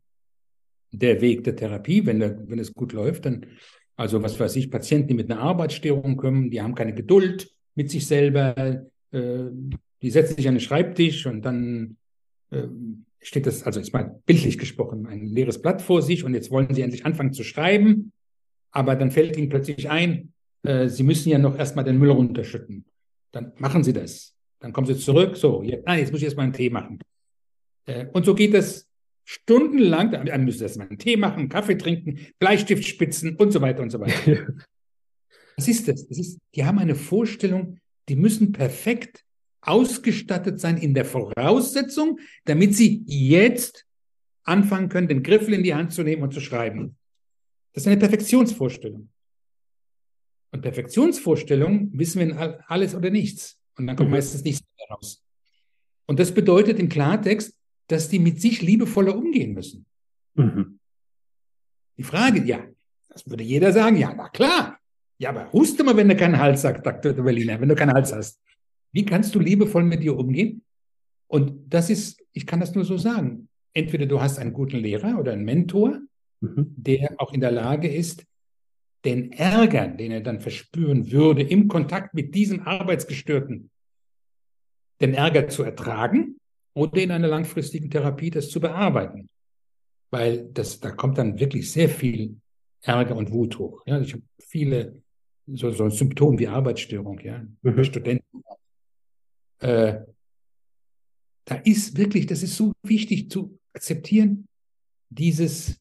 der Weg der Therapie, wenn, der, wenn es gut läuft. Dann, also was weiß ich, Patienten, die mit einer Arbeitsstörung kommen, die haben keine Geduld mit sich selber, äh, die setzen sich an den Schreibtisch und dann äh, steht das, also ist mal bildlich gesprochen, ein leeres Blatt vor sich und jetzt wollen sie endlich anfangen zu schreiben. Aber dann fällt ihnen plötzlich ein, äh, sie müssen ja noch erstmal den Müll runterschütten. Dann machen sie das. Dann kommen sie zurück, so, jetzt, ah, jetzt muss ich erstmal einen Tee machen. Äh, und so geht das stundenlang. Dann müssen sie erstmal einen Tee machen, Kaffee trinken, Bleistift spitzen und so weiter und so weiter. Was ist das? Das ist, die haben eine Vorstellung, die müssen perfekt ausgestattet sein in der Voraussetzung, damit sie jetzt anfangen können, den Griffel in die Hand zu nehmen und zu schreiben. Das ist eine Perfektionsvorstellung. Und Perfektionsvorstellung wissen wir in alles oder nichts. Und dann kommt mhm. meistens nichts mehr raus. Und das bedeutet im Klartext, dass die mit sich liebevoller umgehen müssen. Mhm. Die Frage, ja, das würde jeder sagen, ja, na klar. Ja, aber huste mal, wenn du keinen Hals hast, Doktor Berliner, wenn du keinen Hals hast. Wie kannst du liebevoll mit dir umgehen? Und das ist, ich kann das nur so sagen. Entweder du hast einen guten Lehrer oder einen Mentor, der auch in der Lage ist, den Ärger, den er dann verspüren würde, im Kontakt mit diesem Arbeitsgestörten, den Ärger zu ertragen oder in einer langfristigen Therapie das zu bearbeiten. Weil das, da kommt dann wirklich sehr viel Ärger und Wut hoch. Ja, ich habe viele so, so ein Symptom wie Arbeitsstörung, ja, mhm. bei Studenten. Äh, da ist wirklich, das ist so wichtig zu akzeptieren, dieses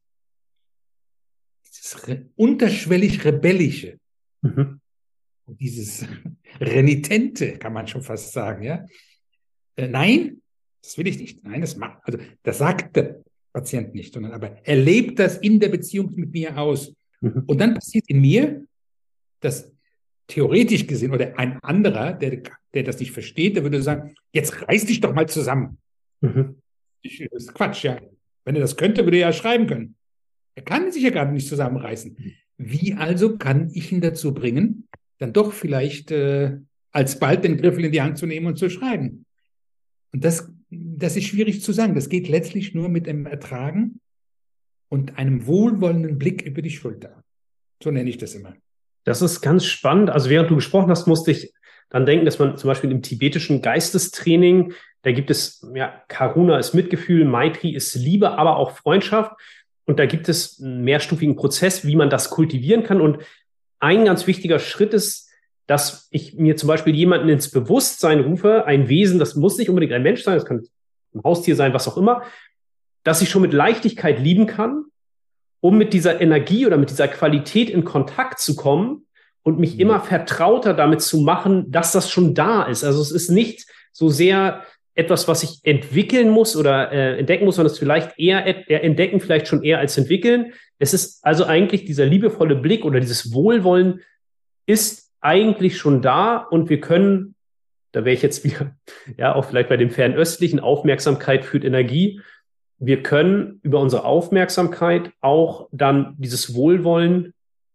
Dieses re- unterschwellig Rebellische, mhm. dieses Renitente, kann man schon fast sagen, ja. Äh, nein, das will ich nicht. Nein, das macht, also das sagt der Patient nicht, sondern aber er lebt das in der Beziehung mit mir aus. Mhm. Und dann passiert in mir, dass theoretisch gesehen, oder ein anderer, der, der das nicht versteht, der würde sagen, jetzt reiß dich doch mal zusammen. Mhm. Ich, das ist Quatsch, ja. Wenn er das könnte, würde er ja schreiben können. Er kann sich ja gerade nicht zusammenreißen. Wie also kann ich ihn dazu bringen, dann doch vielleicht äh, alsbald den Griffel in die Hand zu nehmen und zu schreiben? Und das, das ist schwierig zu sagen. Das geht letztlich nur mit dem Ertragen und einem wohlwollenden Blick über die Schulter. So nenne ich das immer. Das ist ganz spannend. Also während du gesprochen hast, musste ich dann denken, dass man zum Beispiel im tibetischen Geistestraining, da gibt es, ja, Karuna ist Mitgefühl, Maitri ist Liebe, aber auch Freundschaft. Und da gibt es einen mehrstufigen Prozess, wie man das kultivieren kann. Und ein ganz wichtiger Schritt ist, dass ich mir zum Beispiel jemanden ins Bewusstsein rufe, ein Wesen, das muss nicht unbedingt ein Mensch sein, das kann ein Haustier sein, was auch immer, dass ich schon mit Leichtigkeit lieben kann, um mit dieser Energie oder mit dieser Qualität in Kontakt zu kommen und mich mhm. immer vertrauter damit zu machen, dass das schon da ist. Also es ist nicht so sehr etwas, was ich entwickeln muss oder äh, entdecken muss, sondern es vielleicht eher, eher entdecken, vielleicht schon eher als entwickeln. Es ist also eigentlich dieser liebevolle Blick oder dieses Wohlwollen ist eigentlich schon da und wir können, da wäre ich jetzt wieder, ja, auch vielleicht bei dem Fernöstlichen, Aufmerksamkeit führt Energie. Wir können über unsere Aufmerksamkeit auch dann dieses Wohlwollen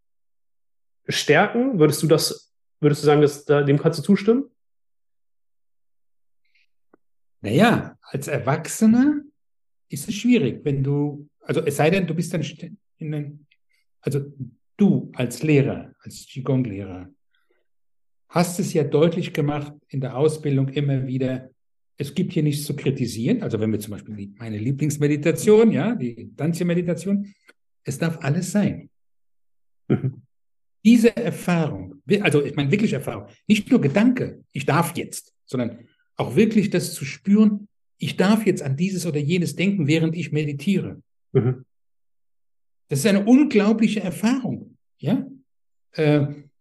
stärken. Würdest du das, würdest du sagen, dass, dem kannst du zustimmen? Naja, als Erwachsener ist es schwierig, wenn du, also es sei denn, du bist dann in den, also du als Lehrer, als Qigong-Lehrer, hast es ja deutlich gemacht in der Ausbildung immer wieder, es gibt hier nichts zu kritisieren. Also wenn wir zum Beispiel die, meine Lieblingsmeditation, ja, die Danzia-Meditation, es darf alles sein. Mhm. Diese Erfahrung, also ich meine wirklich Erfahrung, nicht nur Gedanke, ich darf jetzt, sondern auch wirklich das zu spüren, ich darf jetzt an dieses oder jenes denken, während ich meditiere. Mhm. Das ist eine unglaubliche Erfahrung, ja. Äh,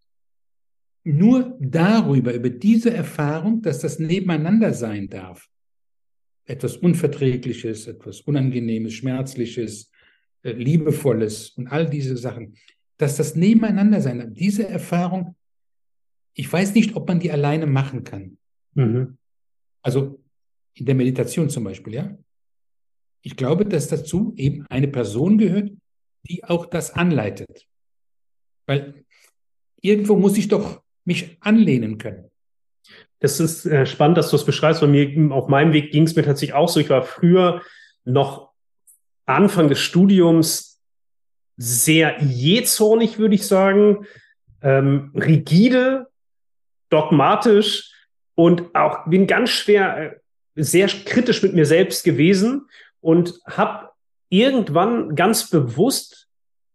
nur darüber, über diese Erfahrung, dass das nebeneinander sein darf, etwas Unverträgliches, etwas Unangenehmes, Schmerzliches, äh, Liebevolles und all diese Sachen, dass das nebeneinander sein darf, diese Erfahrung, ich weiß nicht, ob man die alleine machen kann. Mhm. Also in der Meditation zum Beispiel, ja. Ich glaube, dass dazu eben eine Person gehört, die auch das anleitet. Weil irgendwo muss ich doch mich anlehnen können. Das ist äh, spannend, dass du es beschreibst. Bei mir, auf meinem Weg ging es mir tatsächlich auch so. Ich war früher noch Anfang des Studiums sehr jähzornig, würde ich sagen, ähm, rigide, dogmatisch und auch bin ganz schwer, äh, sehr kritisch mit mir selbst gewesen und habe irgendwann ganz bewusst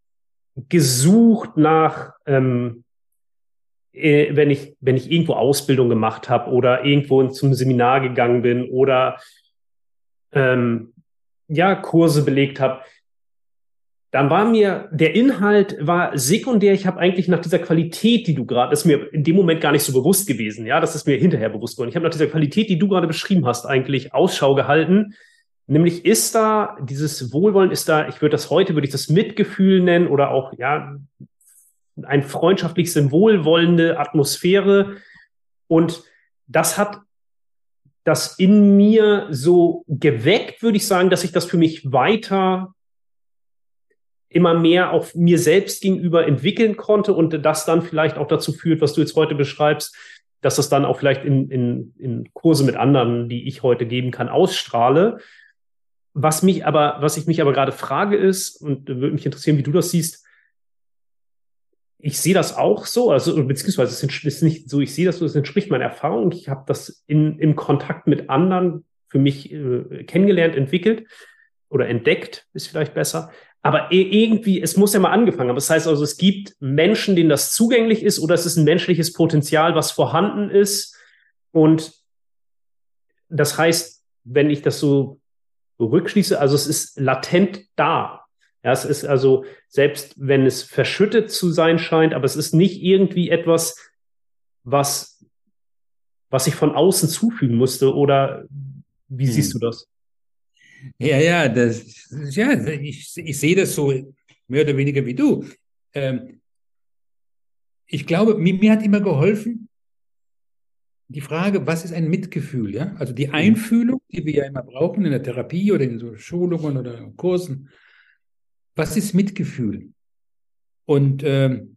gesucht nach, ähm, äh, wenn ich, wenn ich irgendwo Ausbildung gemacht habe oder irgendwo zum Seminar gegangen bin oder ähm, ja, Kurse belegt habe, dann war mir, der Inhalt war sekundär. Ich habe eigentlich nach dieser Qualität, die du gerade, das ist mir in dem Moment gar nicht so bewusst gewesen. Ja, das ist mir hinterher bewusst geworden. Ich habe nach dieser Qualität, die du gerade beschrieben hast, eigentlich Ausschau gehalten. Nämlich ist da dieses Wohlwollen, ist da, ich würde das heute, würde ich das Mitgefühl nennen oder auch, ja, ein freundschaftlich wohlwollende Atmosphäre. Und das hat das in mir so geweckt, würde ich sagen, dass ich das für mich weiter immer mehr auf mir selbst gegenüber entwickeln konnte und das dann vielleicht auch dazu führt, was du jetzt heute beschreibst, dass das dann auch vielleicht in, in, in Kurse mit anderen, die ich heute geben kann, ausstrahle. Was mich aber, was ich mich aber gerade frage ist, und würde mich interessieren, wie du das siehst, ich sehe das auch so, also beziehungsweise es ist nicht so, ich sehe das so, es entspricht meiner Erfahrung. Ich habe das in, im Kontakt mit anderen für mich äh, kennengelernt, entwickelt oder entdeckt, ist vielleicht besser. Aber irgendwie, es muss ja mal angefangen haben. Das heißt also, es gibt Menschen, denen das zugänglich ist oder es ist ein menschliches Potenzial, was vorhanden ist. Und das heißt, wenn ich das so rückschließe, also es ist latent da. Ja, es ist also, selbst wenn es verschüttet zu sein scheint, aber es ist nicht irgendwie etwas, was, was ich von außen zufügen musste. Oder wie hm. siehst du das? Ja, ja, das, ja ich, ich sehe das so mehr oder weniger wie du. Ähm, ich glaube, mir, mir hat immer geholfen die Frage, was ist ein Mitgefühl? Ja? Also die Einfühlung, die wir ja immer brauchen in der Therapie oder in so Schulungen oder Kursen. Was ist Mitgefühl? Und ähm,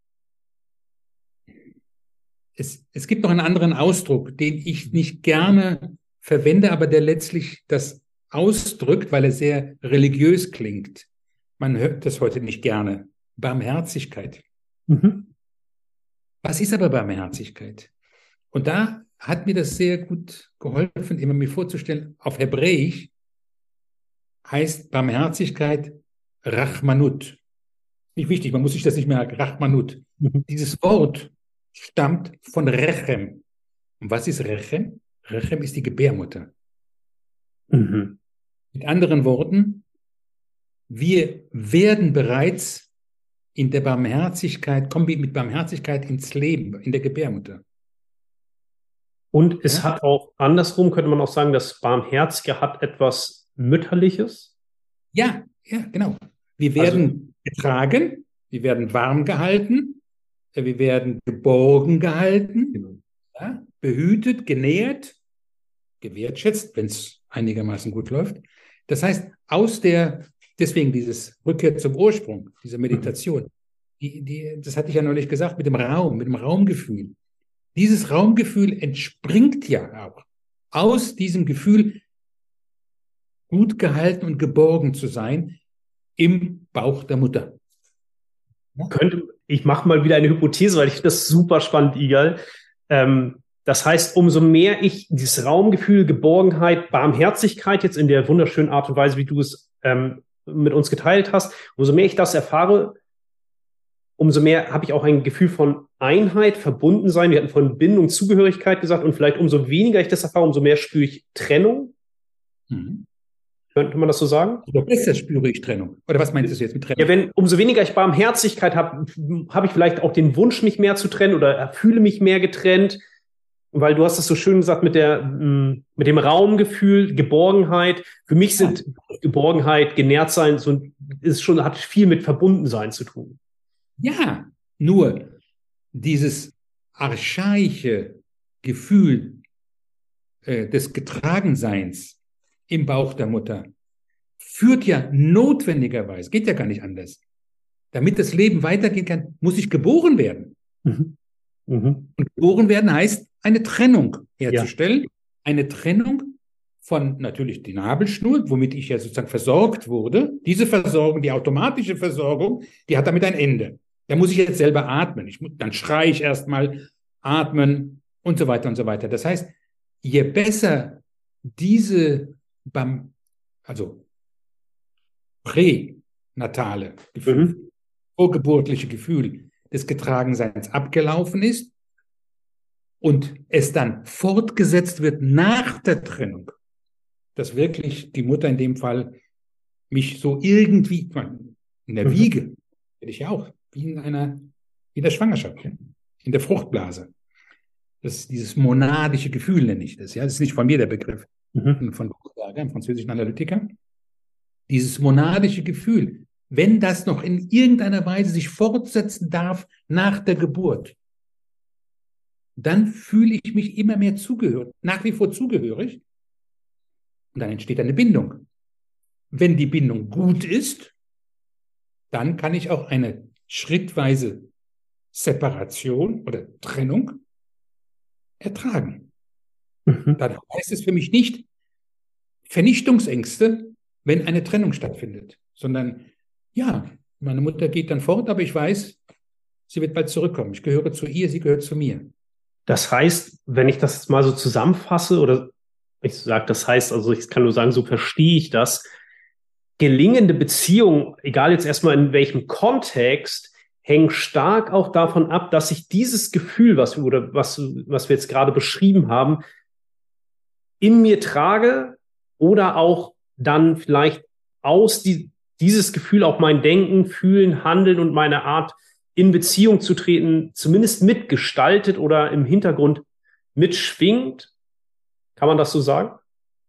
es, es gibt noch einen anderen Ausdruck, den ich nicht gerne verwende, aber der letztlich das ausdrückt, weil er sehr religiös klingt. Man hört das heute nicht gerne. Barmherzigkeit. Mhm. Was ist aber Barmherzigkeit? Und da hat mir das sehr gut geholfen, immer mir vorzustellen, auf Hebräisch heißt Barmherzigkeit Rachmanut. Nicht wichtig, man muss sich das nicht merken, Rachmanut. Mhm. Dieses Wort stammt von Rechem. Und was ist Rechem? Rechem ist die Gebärmutter. Mhm. Mit anderen Worten, wir werden bereits in der Barmherzigkeit, kommen wir mit Barmherzigkeit ins Leben, in der Gebärmutter. Und es ja? hat auch, andersrum könnte man auch sagen, das Barmherzige hat etwas Mütterliches. Ja, ja, genau. Wir werden also, getragen, wir werden warm gehalten, wir werden geborgen gehalten, genau. ja, behütet, genährt, gewertschätzt, wenn es einigermaßen gut läuft. Das heißt, aus der, deswegen dieses Rückkehr zum Ursprung, diese Meditation, mhm. die, die, das hatte ich ja neulich gesagt, mit dem Raum, mit dem Raumgefühl. Dieses Raumgefühl entspringt ja auch aus diesem Gefühl, gut gehalten und geborgen zu sein im Bauch der Mutter. Ja? Könnte, ich mache mal wieder eine Hypothese, weil ich finde das super spannend, Igal. Ähm, das heißt, umso mehr ich dieses Raumgefühl, Geborgenheit, Barmherzigkeit jetzt in der wunderschönen Art und Weise, wie du es ähm, mit uns geteilt hast, umso mehr ich das erfahre, umso mehr habe ich auch ein Gefühl von Einheit, Verbundensein. Wir hatten von Bindung, Zugehörigkeit gesagt und vielleicht umso weniger ich das erfahre, umso mehr spüre ich Trennung. Mhm. Könnte man das so sagen? Oder besser spüre ich Trennung. Oder was meinst du jetzt mit Trennung? Ja, wenn umso weniger ich Barmherzigkeit habe, habe ich vielleicht auch den Wunsch, mich mehr zu trennen oder fühle mich mehr getrennt, weil du hast es so schön gesagt mit der mit dem Raumgefühl, Geborgenheit. Für mich sind Geborgenheit, genährt sein, so ist schon hat viel mit Verbundensein zu tun. Ja, nur dieses archaische Gefühl äh, des Getragenseins im Bauch der Mutter führt ja notwendigerweise, geht ja gar nicht anders. Damit das Leben weitergehen kann, muss ich geboren werden. Mhm. Mhm. Und geboren werden heißt, eine Trennung herzustellen. Ja. Eine Trennung von natürlich die Nabelschnur, womit ich ja sozusagen versorgt wurde. Diese Versorgung, die automatische Versorgung, die hat damit ein Ende. Da muss ich jetzt selber atmen. Ich, dann schreie ich erstmal, atmen und so weiter und so weiter. Das heißt, je besser diese, beim, also pränatale Gefühl, mhm. vorgeburtliche Gefühl des Getragenseins abgelaufen ist und es dann fortgesetzt wird nach der Trennung, dass wirklich die Mutter in dem Fall mich so irgendwie, in der mhm. Wiege, hätte ich ja auch, wie in einer, wie in der Schwangerschaft, in der Fruchtblase. Das ist dieses monadische Gefühl, nenne ich das. Ja, das ist nicht von mir der Begriff, mhm. von Buchberger, einem französischen Analytiker. Dieses monadische Gefühl, wenn das noch in irgendeiner Weise sich fortsetzen darf nach der Geburt, dann fühle ich mich immer mehr zugehörig, nach wie vor zugehörig. Und dann entsteht eine Bindung. Wenn die Bindung gut ist, dann kann ich auch eine schrittweise Separation oder Trennung ertragen. Mhm. Dann heißt es für mich nicht Vernichtungsängste, wenn eine Trennung stattfindet, sondern ja, meine Mutter geht dann fort, aber ich weiß, sie wird bald zurückkommen. Ich gehöre zu ihr, sie gehört zu mir. Das heißt, wenn ich das mal so zusammenfasse oder ich sage, das heißt, also ich kann nur sagen, so verstehe ich das, gelingende Beziehungen, egal jetzt erstmal in welchem Kontext, hängen stark auch davon ab, dass ich dieses Gefühl, was wir, oder was, was wir jetzt gerade beschrieben haben, in mir trage oder auch dann vielleicht aus die, dieses Gefühl auch mein Denken, Fühlen, Handeln und meine Art in Beziehung zu treten, zumindest mitgestaltet oder im Hintergrund mitschwingt. Kann man das so sagen?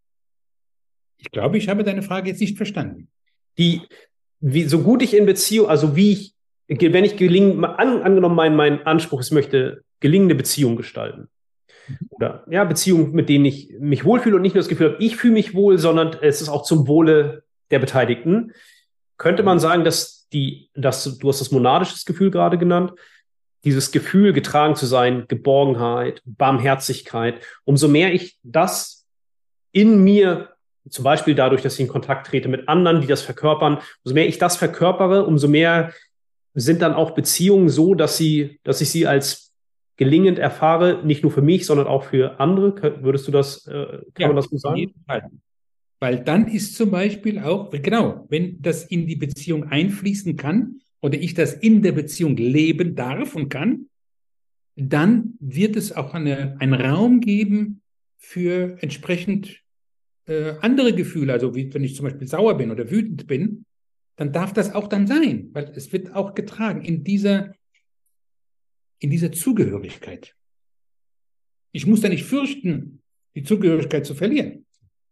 Ich glaube, ich habe deine Frage jetzt nicht verstanden. Die, wie, so gut ich in Beziehung, also wie ich, wenn ich gelingen, an, angenommen mein, mein Anspruch ist, möchte gelingende Beziehungen gestalten. Oder ja, Beziehungen, mit denen ich mich wohlfühle und nicht nur das Gefühl habe, ich fühle mich wohl, sondern es ist auch zum Wohle der Beteiligten. Könnte man sagen, dass die, dass du hast das monadisches Gefühl gerade genannt, dieses Gefühl, getragen zu sein, Geborgenheit, Barmherzigkeit, umso mehr ich das in mir, zum Beispiel dadurch, dass ich in Kontakt trete mit anderen, die das verkörpern, umso mehr ich das verkörpere, umso mehr sind dann auch Beziehungen so, dass sie, dass ich sie als gelingend erfahre, nicht nur für mich, sondern auch für andere. Würdest du das, äh, kann ja, man das so sagen? Jeden Fall. Weil dann ist zum Beispiel auch, genau, wenn das in die Beziehung einfließen kann oder ich das in der Beziehung leben darf und kann, dann wird es auch eine, einen Raum geben für entsprechend äh, andere Gefühle. Also wie, wenn ich zum Beispiel sauer bin oder wütend bin, dann darf das auch dann sein, weil es wird auch getragen in dieser, in dieser Zugehörigkeit. Ich muss da nicht fürchten, die Zugehörigkeit zu verlieren.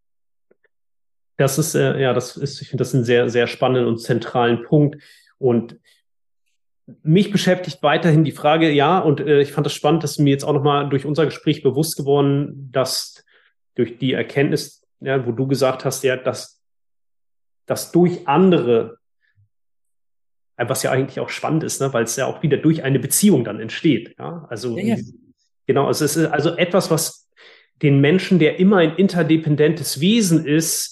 Das ist, äh, ja, das ist, ich finde das einen sehr, sehr spannenden und zentralen Punkt. Und mich beschäftigt weiterhin die Frage, ja, und äh, ich fand das spannend, dass mir jetzt auch nochmal durch unser Gespräch bewusst geworden, dass durch die Erkenntnis, ja, wo du gesagt hast, ja, dass, dass durch andere, was ja eigentlich auch spannend ist, ne, weil es ja auch wieder durch eine Beziehung dann entsteht. Ja, also, ja, ja. Genau, es ist also etwas, was den Menschen, der immer ein interdependentes Wesen ist,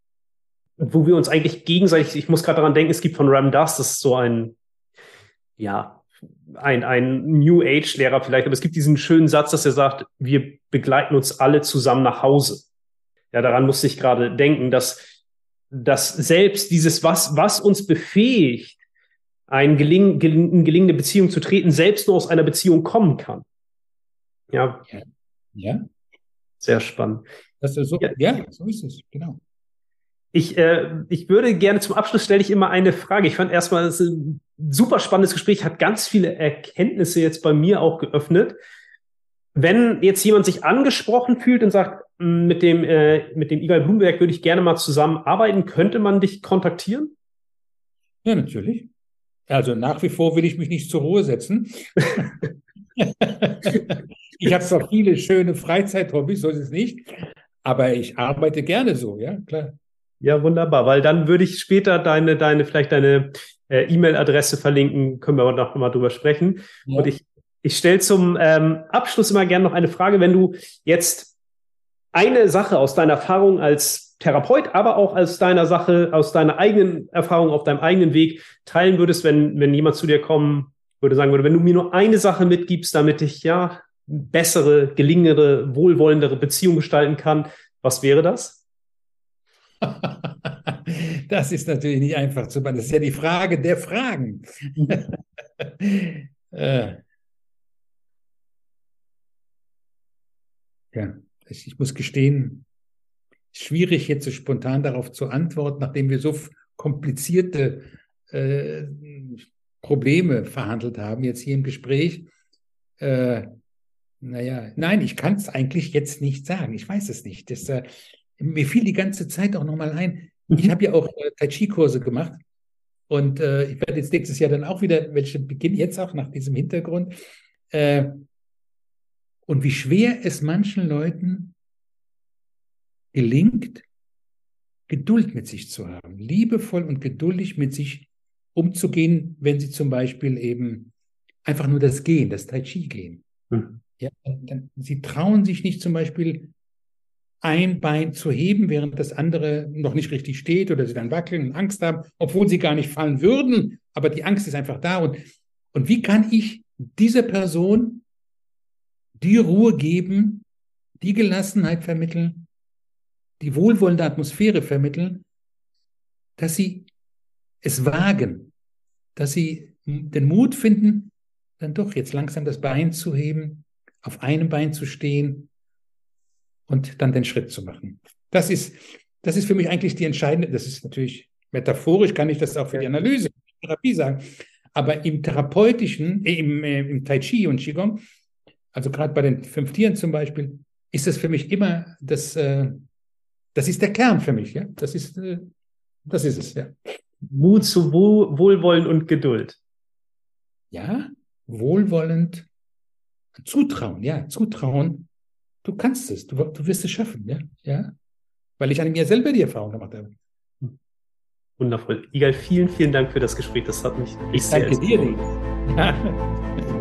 wo wir uns eigentlich gegenseitig, ich muss gerade daran denken, es gibt von Ram Dass, das ist so ein, ja, ein, ein New Age-Lehrer vielleicht, aber es gibt diesen schönen Satz, dass er sagt, wir begleiten uns alle zusammen nach Hause. Ja, daran musste ich gerade denken, dass, dass selbst dieses, was, was uns befähigt, eine geling, geling, gelingende Beziehung zu treten, selbst nur aus einer Beziehung kommen kann. Ja. Ja. Ja. Sehr spannend. Das ist so, ja. ja, so ist es, genau. Ich, äh, ich würde gerne zum Abschluss stelle ich immer eine Frage. Ich fand erstmal, das ist ein super spannendes Gespräch, hat ganz viele Erkenntnisse jetzt bei mir auch geöffnet. Wenn jetzt jemand sich angesprochen fühlt und sagt, mit dem, äh, mit dem Igal Blumberg würde ich gerne mal zusammenarbeiten, könnte man dich kontaktieren? Ja, natürlich. Also nach wie vor will ich mich nicht zur Ruhe setzen. Ich habe zwar viele schöne Freizeithobbys, so ist es nicht, aber ich arbeite gerne so, ja, klar. Ja, wunderbar, weil dann würde ich später deine, deine, vielleicht deine äh, E-Mail-Adresse verlinken, können wir noch mal drüber sprechen. Ja. Und ich, ich stelle zum ähm, Abschluss immer gerne noch eine Frage, wenn du jetzt eine Sache aus deiner Erfahrung als Therapeut, aber auch aus deiner Sache, aus deiner eigenen Erfahrung auf deinem eigenen Weg teilen würdest, wenn, wenn jemand zu dir kommen würde, sagen würde, wenn du mir nur eine Sache mitgibst, damit ich ja bessere, gelingendere, wohlwollendere Beziehung gestalten kann, was wäre das? Das ist natürlich nicht einfach zu beantworten. Das ist ja die Frage der Fragen. äh. Ja, ich muss gestehen, schwierig jetzt so spontan darauf zu antworten, nachdem wir so komplizierte äh, Probleme verhandelt haben, jetzt hier im Gespräch. Äh, naja, nein, ich kann es eigentlich jetzt nicht sagen. Ich weiß es nicht. Das, äh, mir fiel die ganze Zeit auch nochmal ein. Ich habe ja auch äh, Tai Chi-Kurse gemacht und äh, ich werde jetzt nächstes Jahr dann auch wieder welche beginnen, jetzt auch nach diesem Hintergrund. Äh, und wie schwer es manchen Leuten gelingt, Geduld mit sich zu haben, liebevoll und geduldig mit sich umzugehen, wenn sie zum Beispiel eben einfach nur das Gehen, das Tai Chi gehen. Mhm. Ja, dann, sie trauen sich nicht zum Beispiel ein Bein zu heben, während das andere noch nicht richtig steht oder sie dann wackeln und Angst haben, obwohl sie gar nicht fallen würden, aber die Angst ist einfach da. Und, und wie kann ich dieser Person die Ruhe geben, die Gelassenheit vermitteln, die wohlwollende Atmosphäre vermitteln, dass sie es wagen, dass sie den Mut finden, dann doch jetzt langsam das Bein zu heben, auf einem Bein zu stehen und dann den Schritt zu machen. Das ist, das ist für mich eigentlich die entscheidende, das ist natürlich metaphorisch, kann ich das auch für die Analyse, die Therapie sagen, aber im therapeutischen, äh, im, äh, im Tai Chi und Qigong, also gerade bei den fünf Tieren zum Beispiel, ist das für mich immer das, äh, das ist der Kern für mich, ja, das ist, äh, das ist es, ja. Mut zu Wohl, Wohlwollen und Geduld. Ja, wohlwollend, Zutrauen, ja, Zutrauen. Du kannst es, du, du wirst es schaffen, ja, ja, weil ich an mir selber die Erfahrung gemacht habe. Wundervoll. Igal, vielen, vielen Dank für das Gespräch. Das hat mich ich sehr danke dir.